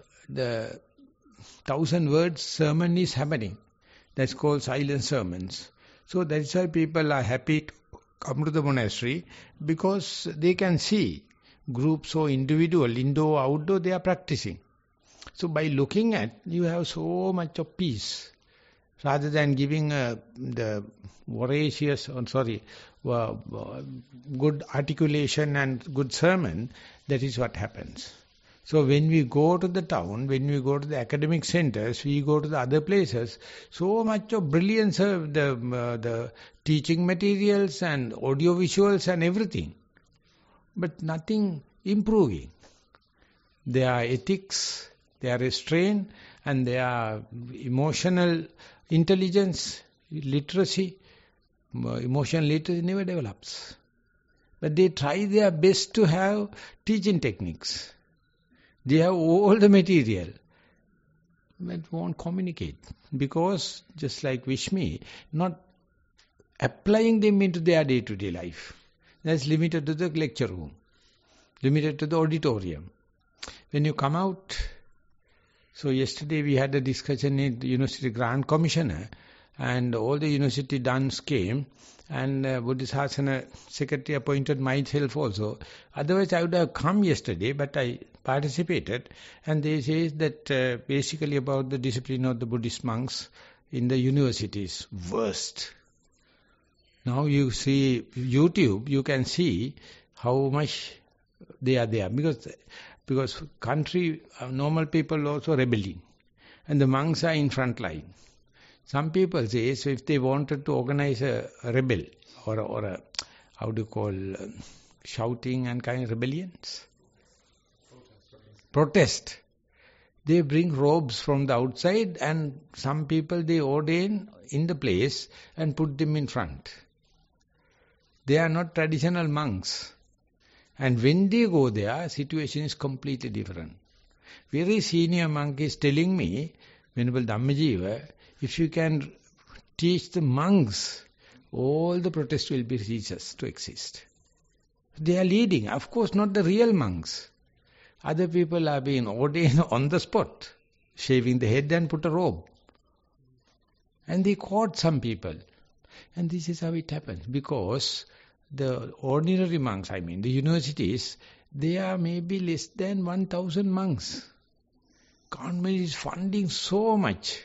the thousand words sermon is happening. That's called silent sermons. So that's why people are happy to come to the monastery, because they can see groups or individual, indoor, outdoor, they are practicing. So by looking at, you have so much of peace. Rather than giving uh, the voracious, oh, sorry, uh, uh, good articulation and good sermon, that is what happens. So when we go to the town, when we go to the academic centers, we go to the other places, so much of brilliance of the, uh, the teaching materials and audio visuals and everything. But nothing improving. Their ethics, their restraint, and their emotional intelligence, literacy, emotional literacy never develops. But they try their best to have teaching techniques. They have all the material, but won't communicate. Because, just like Vishmi, not applying them into their day-to-day life. That's limited to the lecture room, limited to the auditorium. When you come out, so yesterday we had a discussion in the University Grant Commissioner, and all the university duns came, and uh, Bodhisasana secretary appointed myself also. Otherwise I would have come yesterday, but I participated, and they say that uh, basically about the discipline of the Buddhist monks in the universities, worst. Now you see YouTube, you can see how much they are there, because because country, uh, normal people also rebelling, and the monks are in front line. Some people say, so if they wanted to organize a, a rebel, or a, or a, how do you call, uh, shouting and kind of rebellions? Protest. Protest. They bring robes from the outside, and some people they ordain in the place and put them in front. They are not traditional monks. And when they go there, situation is completely different. Very senior monk is telling me, Venerable Dhammajiva, if you can teach the monks, all the protests will be ceases to exist. They are leading, of course not the real monks. Other people are being ordained on the spot, shaving the head and put a robe. And they caught some people. And this is how it happens, because the ordinary monks, I mean the universities, they are maybe less than one thousand monks. Government is funding so much.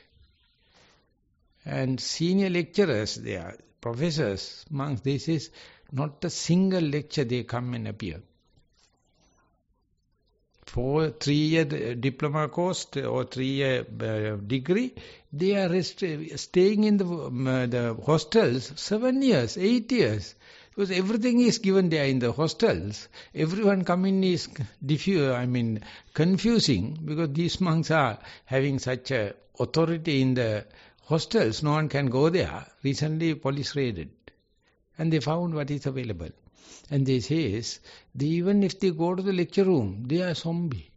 And senior lecturers, they are professors, monks, they say not a single lecture they come and appear. For three-year diploma course or three-year uh, degree, they are rest staying in the, uh, the hostels seven years, eight years. Because everything is given there in the hostels. Everyone coming is diffuse, I mean, confusing, because these monks are having such a authority in the hostels, no one can go there. Recently police raided, and they found what is available. And they say, they, even if they go to the lecture room, they are zombie.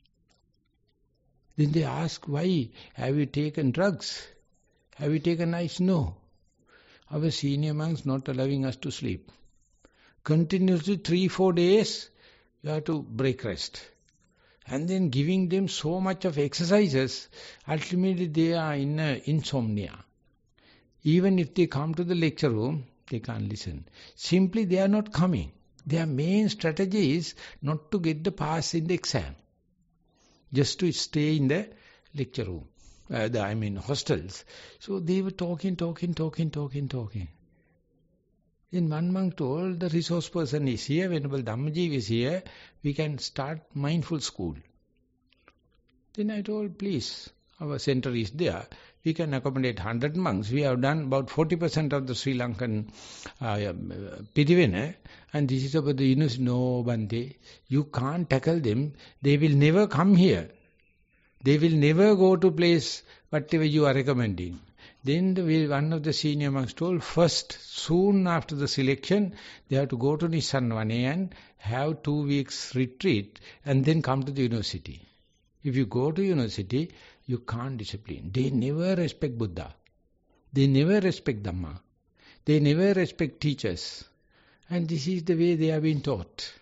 Then they ask, why? Have you taken drugs? Have you taken ice? No. Our senior monks not allowing us to sleep. Continuously three, four days, you have to break rest. And then giving them so much of exercises, ultimately they are in a insomnia. Even if they come to the lecture room, they can't listen. Simply they are not coming. Their main strategy is not to get the pass in the exam. Just to stay in the lecture room. Uh, the, I mean hostels. So they were talking, talking, talking, talking, talking. Then one monk told, the resource person is here, Venerable Dhammajiva is here, we can start mindful school. Then I told, please, our center is there, we can accommodate one hundred monks. We have done about forty percent of the Sri Lankan uh, Pirivena, and this is about the university. No, Bante, you can't tackle them, they will never come here. They will never go to place whatever you are recommending. Then the, one of the senior monks told, first, soon after the selection, they have to go to Nissanvane and have two weeks retreat and then come to the university. If you go to university, you can't discipline. They never respect Buddha. They never respect Dhamma. They never respect teachers. And this is the way they have been taught.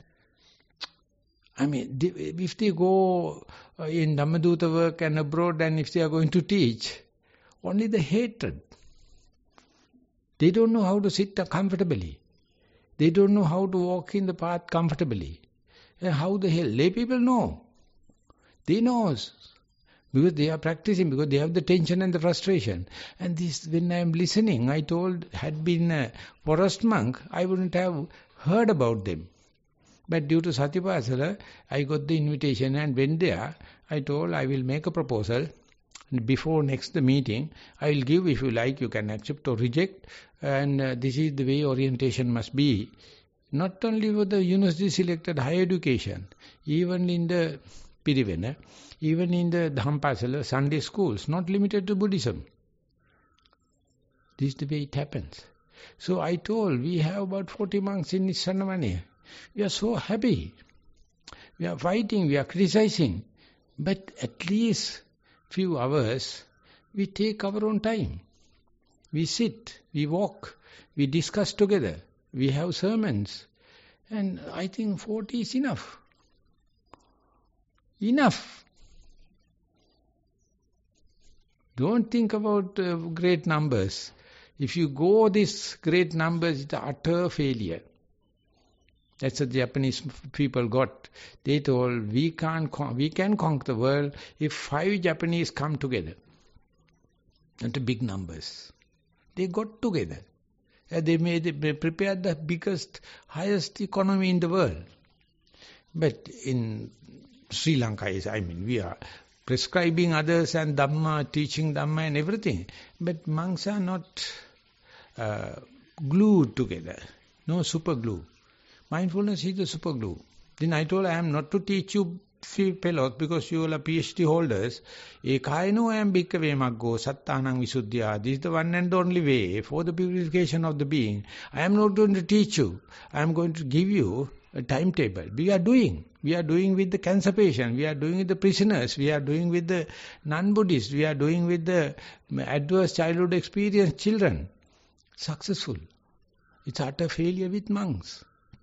I mean, if they go in Dhammaduta work and abroad, and if they are going to teach, only the hatred. They don't know how to sit comfortably. They don't know how to walk in the path comfortably. And how the hell? Lay people know. They know. Because they are practicing, because they have the tension and the frustration. And this, when I am listening, I told, had been a forest monk, I wouldn't have heard about them. But due to Satipasala, I got the invitation and went there. I told I will make a proposal. Before next the meeting, I will give, if you like, you can accept or reject. And uh, this is the way orientation must be. Not only for the university selected higher education, even in the Pirivena, even in the Dhampasala, Sunday schools, not limited to Buddhism. This is the way it happens. So I told, we have about forty monks in Nissanamani. We are so happy. We are fighting, we are criticizing. But at least few hours, we take our own time. We sit, we walk, we discuss together, we have sermons. And I think forty is enough. Enough. Don't think about uh, great numbers. If you go this great numbers, it's utter failure. That's what the Japanese people got. They told, we can't con we can conquer the world if five Japanese come together. Not big numbers. They got together. And they made they prepared the biggest, highest economy in the world. But in Sri Lanka, is, I mean, we are prescribing others and Dhamma, teaching Dhamma and everything. But monks are not uh, glued together. No super glue. Mindfulness is the super glue. Then I told I am not to teach you fellows because you all are PhD holders. Ekaino ayam bhikkave maggo sattanang visuddhya. This is the one and only way for the purification of the being. I am not going to teach you. I am going to give you a timetable. We are doing. We are doing with the cancer patient. We are doing with the prisoners. We are doing with the non-Buddhists. We are doing with the adverse childhood experience children. Successful. It's utter failure with monks.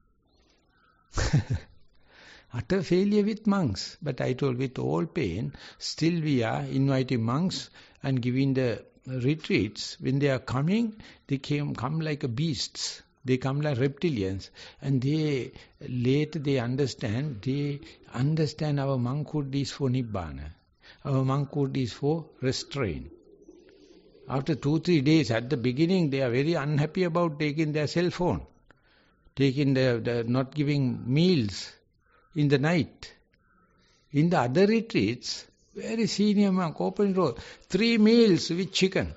Utter failure with monks. But I told with all pain, still we are inviting monks and giving the retreats. When they are coming, they came, come like beasts. They come like reptilians. And they, later they understand, they understand our monkhood is for Nibbana. Our monkhood is for restraint. After two, three days, at the beginning, they are very unhappy about taking their cell phone. Taking the, the not giving meals in the night. In the other retreats, very senior monk, open door, three meals with chicken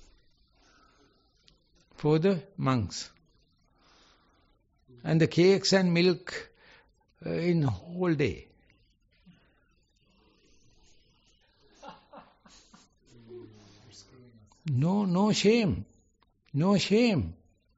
for the monks. And the cakes and milk uh, in whole day. No, no shame. No shame.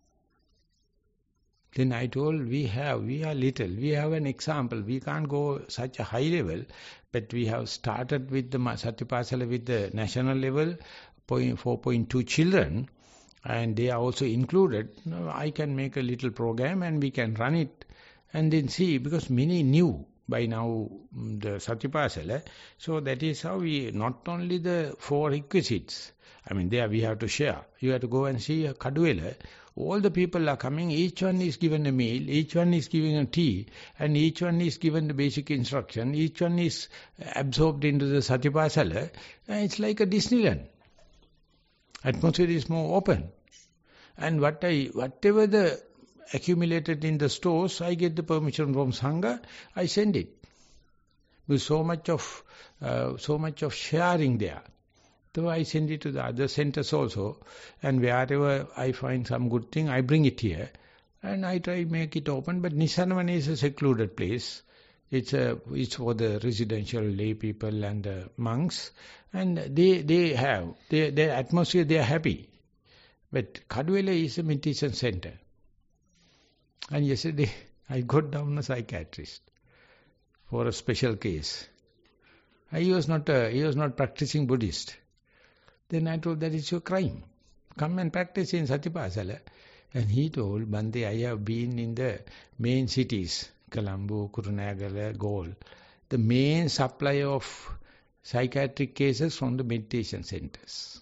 Then I told, we have, we are little, we have an example. We can't go such a high level, but we have started with the Satipasala with the national level, four point two children, and they are also included. Now I can make a little program and we can run it and then see, because many knew by now the Satipasala. So that is how we, not only the four requisites, I mean there we have to share. You have to go and see a Kaduela. All the people are coming, each one is given a meal, each one is given a tea, and each one is given the basic instruction, each one is absorbed into the Satipasala. It's like a Disneyland. Atmosphere is more open. And what I, whatever the accumulated in the stores, I get the permission from Sangha, I send it. With so much of, uh, so much of sharing there. So I send it to the other centers also, and wherever I find some good thing, I bring it here, and I try make it open. But Nissanamani is a secluded place. It's a it's for the residential lay people and the monks, and they they have they, their atmosphere. They are happy. But Kaduela is a meditation center. And yesterday I got down a psychiatrist for a special case. He was not a, he was not practicing Buddhist. Then I told, that is your crime. Come and practice in Satipasala. And he told, Bande, I have been in the main cities, Colombo, Kurunagala, Galle, the main supply of psychiatric cases from the meditation centers.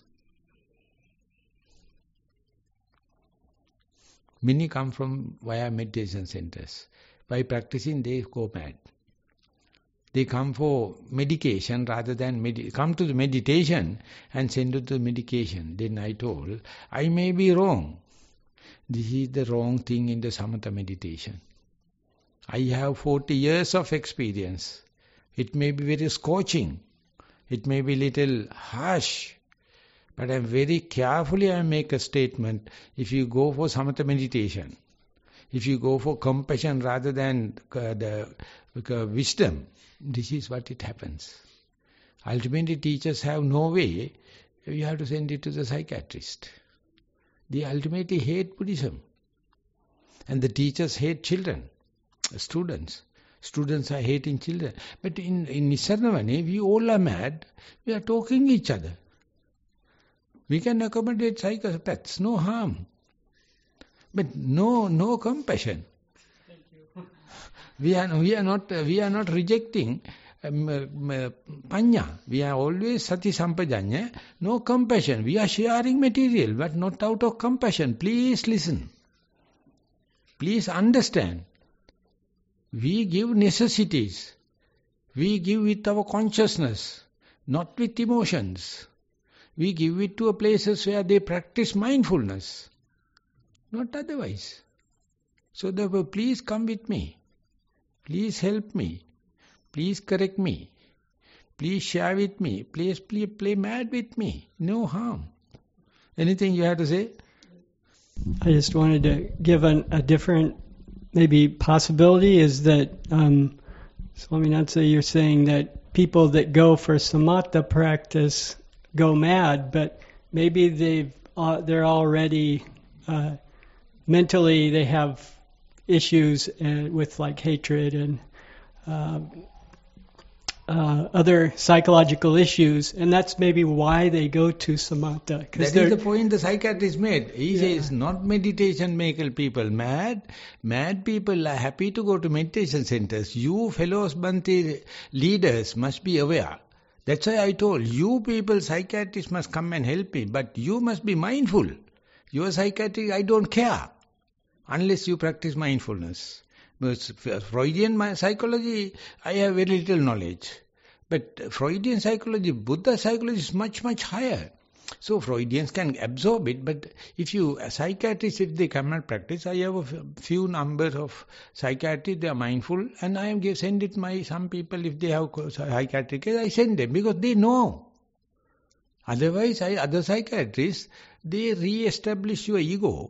Many come from via meditation centers. By practicing, they go mad. They come for medication rather than med come to the meditation and send to the medication. Then I told, I may be wrong. This is the wrong thing in the samatha meditation. I have forty years of experience. It may be very scorching. It may be little harsh. But I am very carefully I make a statement. If you go for samatha meditation, if you go for compassion rather than uh, the uh, wisdom, this is what it happens. Ultimately, teachers have no way. You have to send it to the psychiatrist. They ultimately hate Buddhism. And the teachers hate children, students. Students are hating children. But in, in Nisarnavane, we all are mad. We are talking each other. We can accommodate psychopaths, no harm. But no, no compassion. Thank you. We are, we are not, we are not rejecting um, uh, panya. We are always sati sampajanya. No compassion. We are sharing material, but not out of compassion. Please listen. Please understand. We give necessities. We give with our consciousness, not with emotions. We give it to places where they practice mindfulness, not otherwise. So therefore, please come with me. Please help me. Please correct me. Please share with me. Please play, play mad with me. No harm. Anything you have to say? I just wanted to give an, a different maybe possibility is that, um, Swaminatha, you're saying that people that go for samatha practice go mad, but maybe they've uh, they're already uh, mentally they have issues uh, with like hatred and uh, uh, other psychological issues, and that's maybe why they go to samatha. That is the point the psychiatrist made. He yeah. says not meditation make people mad. Mad people are happy to go to meditation centers. You fellows Bhante leaders must be aware. That's why I told you people, psychiatrists must come and help me, but you must be mindful. You are psychiatrist, I don't care, unless you practice mindfulness. But Freudian psychology, I have very little knowledge. But Freudian psychology, Buddha psychology is much, much higher. So Freudians can absorb it, but if you, psychiatrists, if they cannot practice, I have a few numbers of psychiatrists, they are mindful, and I am give, send it my, some people, if they have psychiatric case, I send them, because they know. Otherwise, I, other psychiatrists, they re-establish your ego,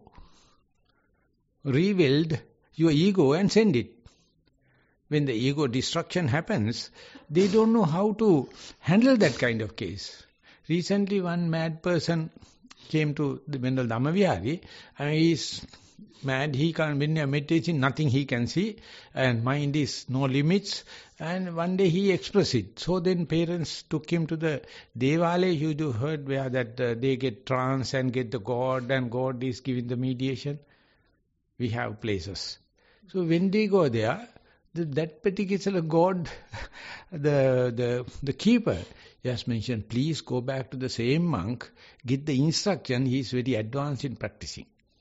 rebuild your ego and send it. When the ego destruction happens, they don't know how to handle that kind of case. Recently, one mad person came to the Venerable Dhammavihari, and he is mad, he can't, when he is meditating, nothing he can see, and mind is no limits, and one day he expressed it. So then parents took him to the Devalaya, you heard where that uh, they get trance and get the God, and God is giving the mediation. We have places. So when they go there, the, that particular God, the, the, the keeper, just mentioned, please go back to the same monk, get the instruction, he is very advanced in practicing.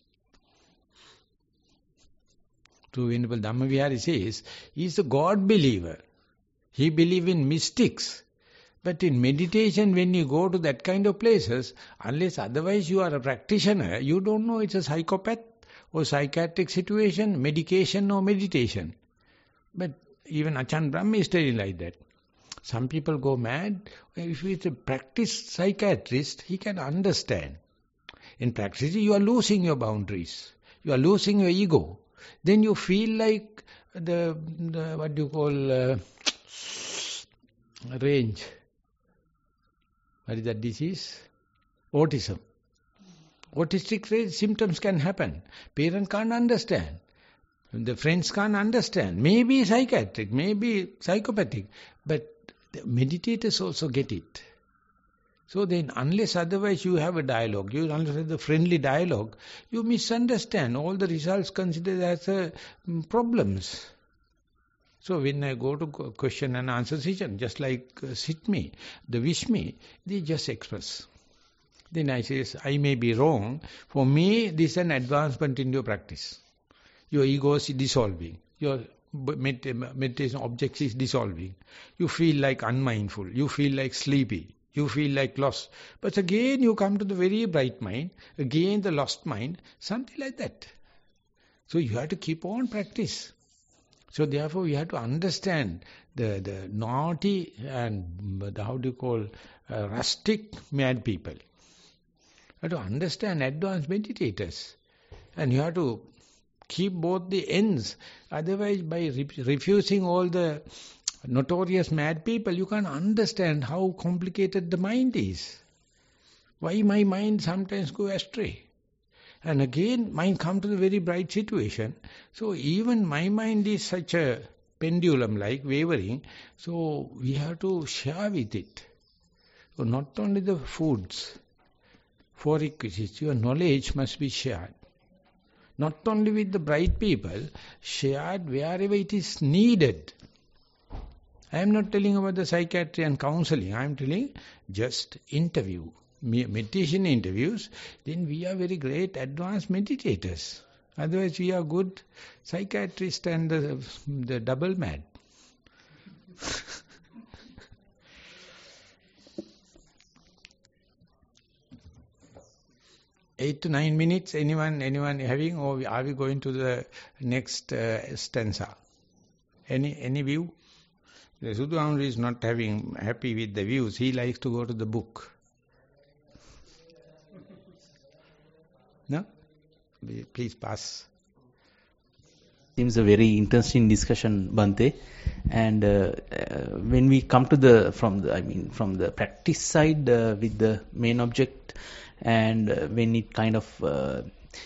So Venerable Dhammavihari says, he is a God believer. He believes in mystics. But in meditation, when you go to that kind of places, unless otherwise you are a practitioner, you don't know it's a psychopath or psychiatric situation, medication or meditation. But even Achan Brahma is telling like that. Some people go mad. If he is a practiced psychiatrist, he can understand. In practice, you are losing your boundaries. You are losing your ego. Then you feel like the, the what do you call, uh, range. What is that disease? Autism. Autistic symptoms can happen. Parents can't understand. The friends can't understand. Maybe psychiatric, maybe psychopathic. But the meditators also get it. So then, unless otherwise you have a dialogue, you unless have the friendly dialogue, you misunderstand. All the results considered as uh, problems. So when I go to question and answer session, just like uh, sit me, the wish me, they just express. Then I say, I may be wrong. For me, this is an advancement in your practice. Your ego is dissolving. Your meditation objects is dissolving. You feel like unmindful. You feel like sleepy. You feel like lost. But again you come to the very bright mind. Again the lost mind. Something like that. So you have to keep on practice. So therefore we have to understand the, the naughty and the, how do you call, uh, rustic mad people. You have to understand advanced meditators. And you have to keep both the ends. Otherwise, by re refusing all the notorious mad people, you can't understand how complicated the mind is. Why my mind sometimes go astray. And again, mind come to the very bright situation. So even my mind is such a pendulum-like, wavering. So we have to share with it. So not only the foods, four requisites, your knowledge must be shared. Not only with the bright people, shared wherever it is needed. I am not telling about the psychiatry and counseling. I am telling just interview. Meditation interviews, then we are very great advanced meditators. Otherwise we are good psychiatrists and the, the double mad. Eight to nine minutes, anyone anyone having, or are we going to the next uh, stanza? Any any view? The Sudhamara is not having happy with the views. He likes to go to the book. No? Please pass. Seems a very interesting discussion, Bhante. And uh, uh, when we come to the from the I mean from the practice side uh, with the main object, and uh, when it kind of uh,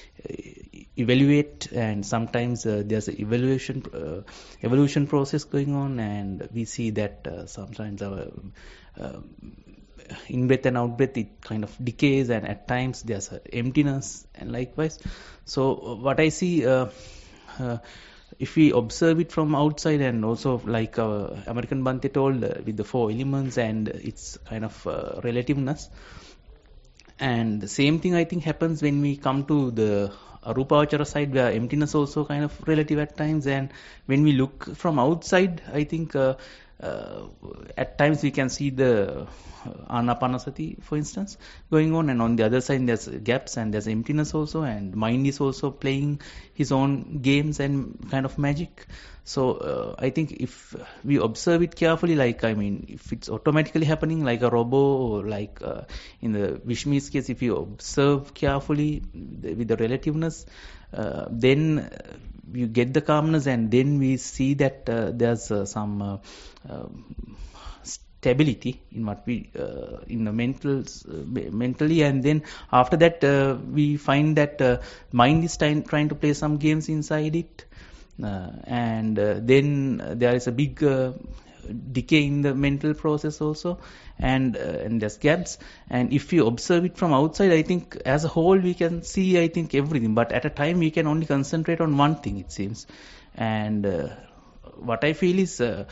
evaluate, and sometimes uh, there's an evaluation uh, evolution process going on, and we see that uh, sometimes our uh, in-breath and out-breath, it kind of decays, and at times there's a emptiness, and likewise. So uh, what I see, uh, uh, if we observe it from outside, and also like uh, American Bhante told, uh, with the four elements and its kind of uh, relativeness, and the same thing I think happens when we come to the Arupavachara side, where emptiness also kind of relative at times, and when we look from outside, I think uh, uh, at times we can see the Anapanasati, for instance, going on, and on the other side there's gaps and there's emptiness also, and mind is also playing his own games and kind of magic. So uh, I think if we observe it carefully, like I mean, if it's automatically happening like a robot, or like uh, in the Vishmi's case, if you observe carefully with the relativeness, uh, then you get the calmness, and then we see that uh, there's uh, some uh, uh, stability in what we uh, in the mental uh, mentally, and then after that uh, we find that uh, mind is trying trying to play some games inside it, uh, and uh, then there is a big uh, decay in the mental process also, and uh, and there's gaps. And if you observe it from outside, I think as a whole we can see, I think, everything, but at a time we can only concentrate on one thing, it seems. And uh, what I feel is uh,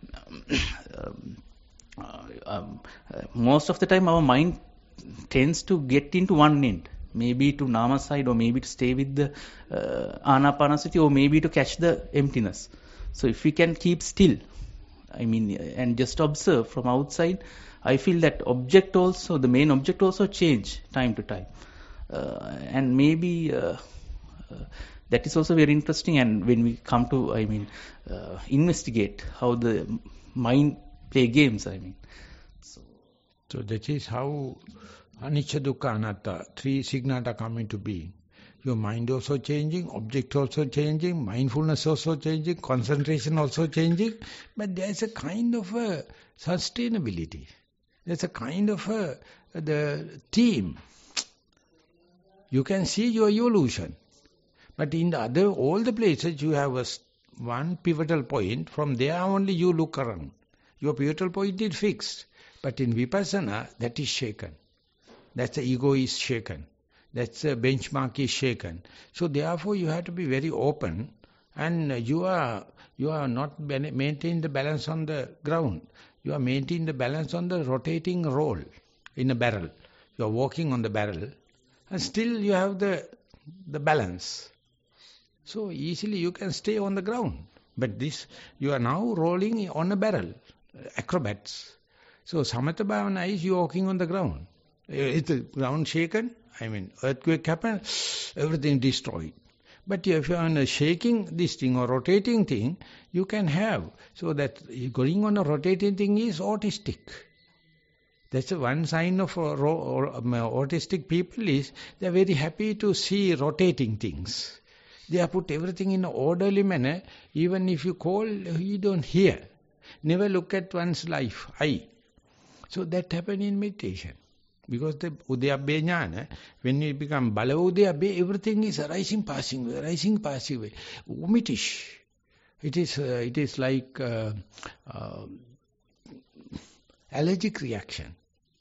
um, Uh, um, uh, most of the time our mind tends to get into one end, maybe to Nama side, or maybe to stay with the uh, Anapanasati, or maybe to catch the emptiness. So if we can keep still, I mean, and just observe from outside, I feel that object also, the main object also change time to time. Uh, and maybe uh, uh, that is also very interesting, and when we come to, I mean, uh, investigate how the mind play games, I mean. So, so that is how Anicca, Dukkha, Anatta, three signata come into being. Your mind also changing, object also changing, mindfulness also changing, concentration also changing, but there is a kind of a sustainability. There's a kind of a, the theme. You can see your evolution. But in the other, all the places you have a, one pivotal point, from there only you look around. Your pivotal point is fixed, but in Vipassana, that is shaken. That's the ego is shaken. That's the benchmark is shaken. So therefore you have to be very open, and you are you are not maintaining the balance on the ground. You are maintaining the balance on the rotating roll in a barrel. You are walking on the barrel, and still you have the the balance. So easily you can stay on the ground. But this, you are now rolling on a barrel. Acrobats. So Samatha Bhavana is you walking on the ground. Is the ground shaken? I mean, earthquake happened, everything destroyed. But if you are on a shaking this thing or rotating thing, you can have. So that going on a rotating thing is autistic. That's the one sign of uh, ro or, um, autistic people is they are very happy to see rotating things. They have put everything in an orderly manner. Even if you call, you don't hear. Never look at one's life, eye. So that happens in meditation. Because the Udayabbe Jnana, when you become Bala Udayabbe, everything is arising, passing away, arising, passing away. Umitish. It is, uh, it is like uh, uh, allergic reaction.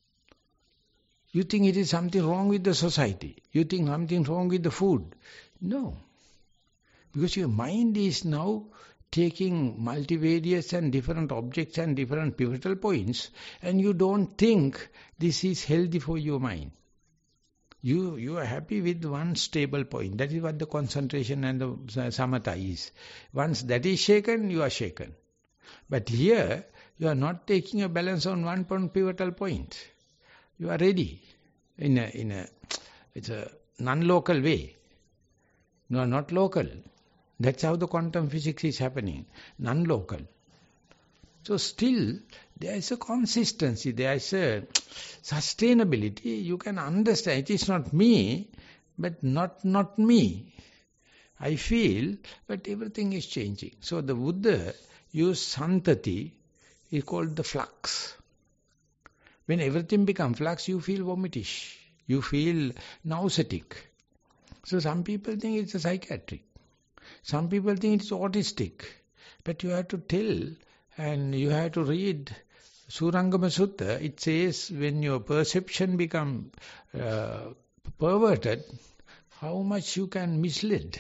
You think it is something wrong with the society. You think something wrong with the food. No. Because your mind is now taking multivarious and different objects and different pivotal points, and you don't think this is healthy for your mind. You you are happy with one stable point. That is what the concentration and the samatha is. Once that is shaken, you are shaken. But here, you are not taking a balance on one point pivotal point. You are ready in a in a it's a non-local way. You are not local. That's how the quantum physics is happening, non-local. So still, there is a consistency, there is a sustainability. You can understand, it is not me, but not not me. I feel, but everything is changing. So the Buddha used santati, is called the flux. When everything becomes flux, you feel vomitish, you feel nauseatic. So some people think it's a psychiatric. Some people think it's autistic, but you have to tell and you have to read Surangama Sutta. It says when your perception become uh, perverted, how much you can mislead.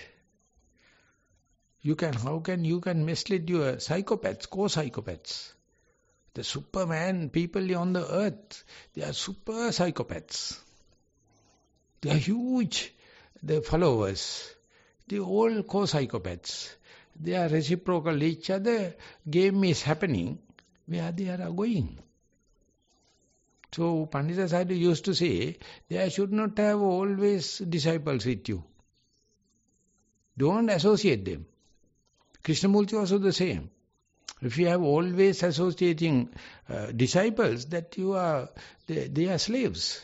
You can, how can you can mislead your psychopaths, co-psychopaths. The Superman people on the earth, they are super psychopaths. They are huge, the followers. They all co-psychopaths. They are reciprocal each other. Game is happening where they are going. So Pandita Sayadaw used to say, there should not have always disciples with you. Don't associate them. Krishnamurti also the same. If you have always associating uh, disciples, that you are, they, they are slaves.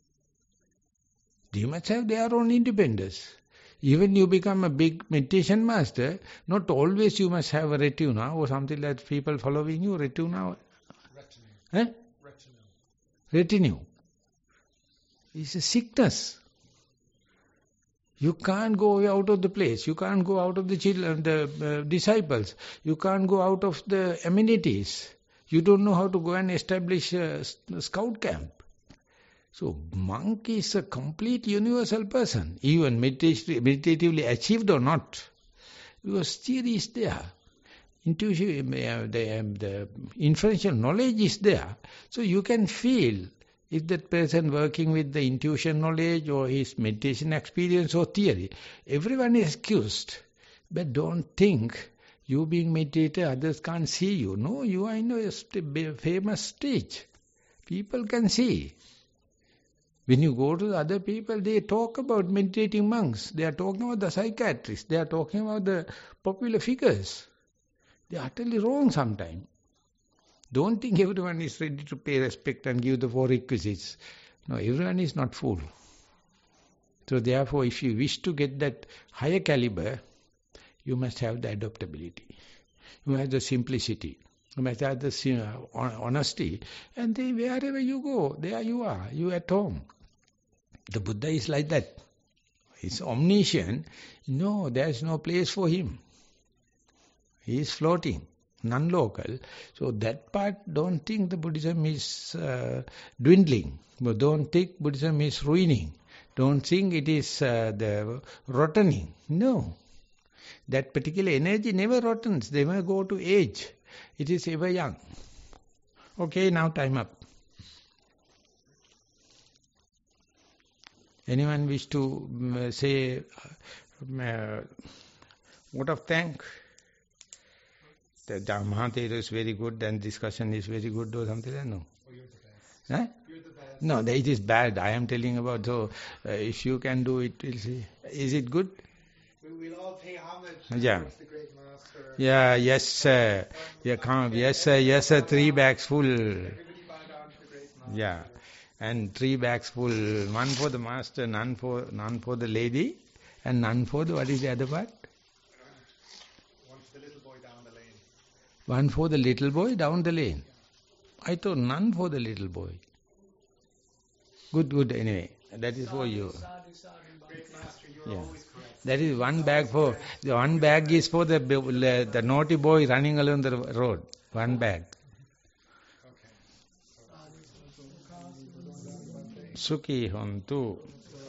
They must have their own independence. Even you become a big meditation master, not always you must have a retina or something like people following you, retina. Retinue. Eh? Retinue. Retinue. It's a sickness. You can't go out of the place. You can't go out of the children, the uh, disciples. You can't go out of the amenities. You don't know how to go and establish a, a scout camp. So, monk is a complete universal person, even meditatively, meditatively achieved or not. Because theory is there. Intuition, uh, the, um, the inferential knowledge is there. So you can feel if that person working with the intuition knowledge or his meditation experience or theory. Everyone is accused. But don't think you being meditator, others can't see you. No, you are in a st- famous stage. People can see. When you go to other people, they talk about meditating monks. They are talking about the psychiatrists. They are talking about the popular figures. They are utterly wrong sometimes. Don't think everyone is ready to pay respect and give the four requisites. No, everyone is not fool. So therefore, if you wish to get that higher caliber, you must have the adaptability. You have the simplicity. You must have the honesty. And then wherever you go, there you are. You are at home. The Buddha is like that. He's omniscient. No, there is no place for him. He is floating, non-local. So that part, don't think the Buddhism is uh, dwindling. But don't think Buddhism is ruining. Don't think it is uh, the rottening. No. That particular energy never rottens. They never go to age. It is ever young. Okay, now time up. Anyone wish to um, say uh, vote of thanks? The Mahatera is very good and discussion is very good or something like that? No. Oh, you're the best. Huh? You're the best. No, it is bad. I am telling about, so uh, if you can do it, we'll see. Is it good? We, we'll Yeah. Yeah, yes, sir. Yeah, come, yes, sir, yes, sir, three bags full. Yeah. And three bags full. One for the master, none for none for the lady, and none for the, what is the other part? One for the little boy down the lane. One for the little boy down the lane. I thought none for the little boy. Good, good, anyway. That is for you. Great master, you're Yeah. always correct. That is one bag for, the one bag is for the, the naughty boy running along the road. One bag. Okay. Sukhi hontu.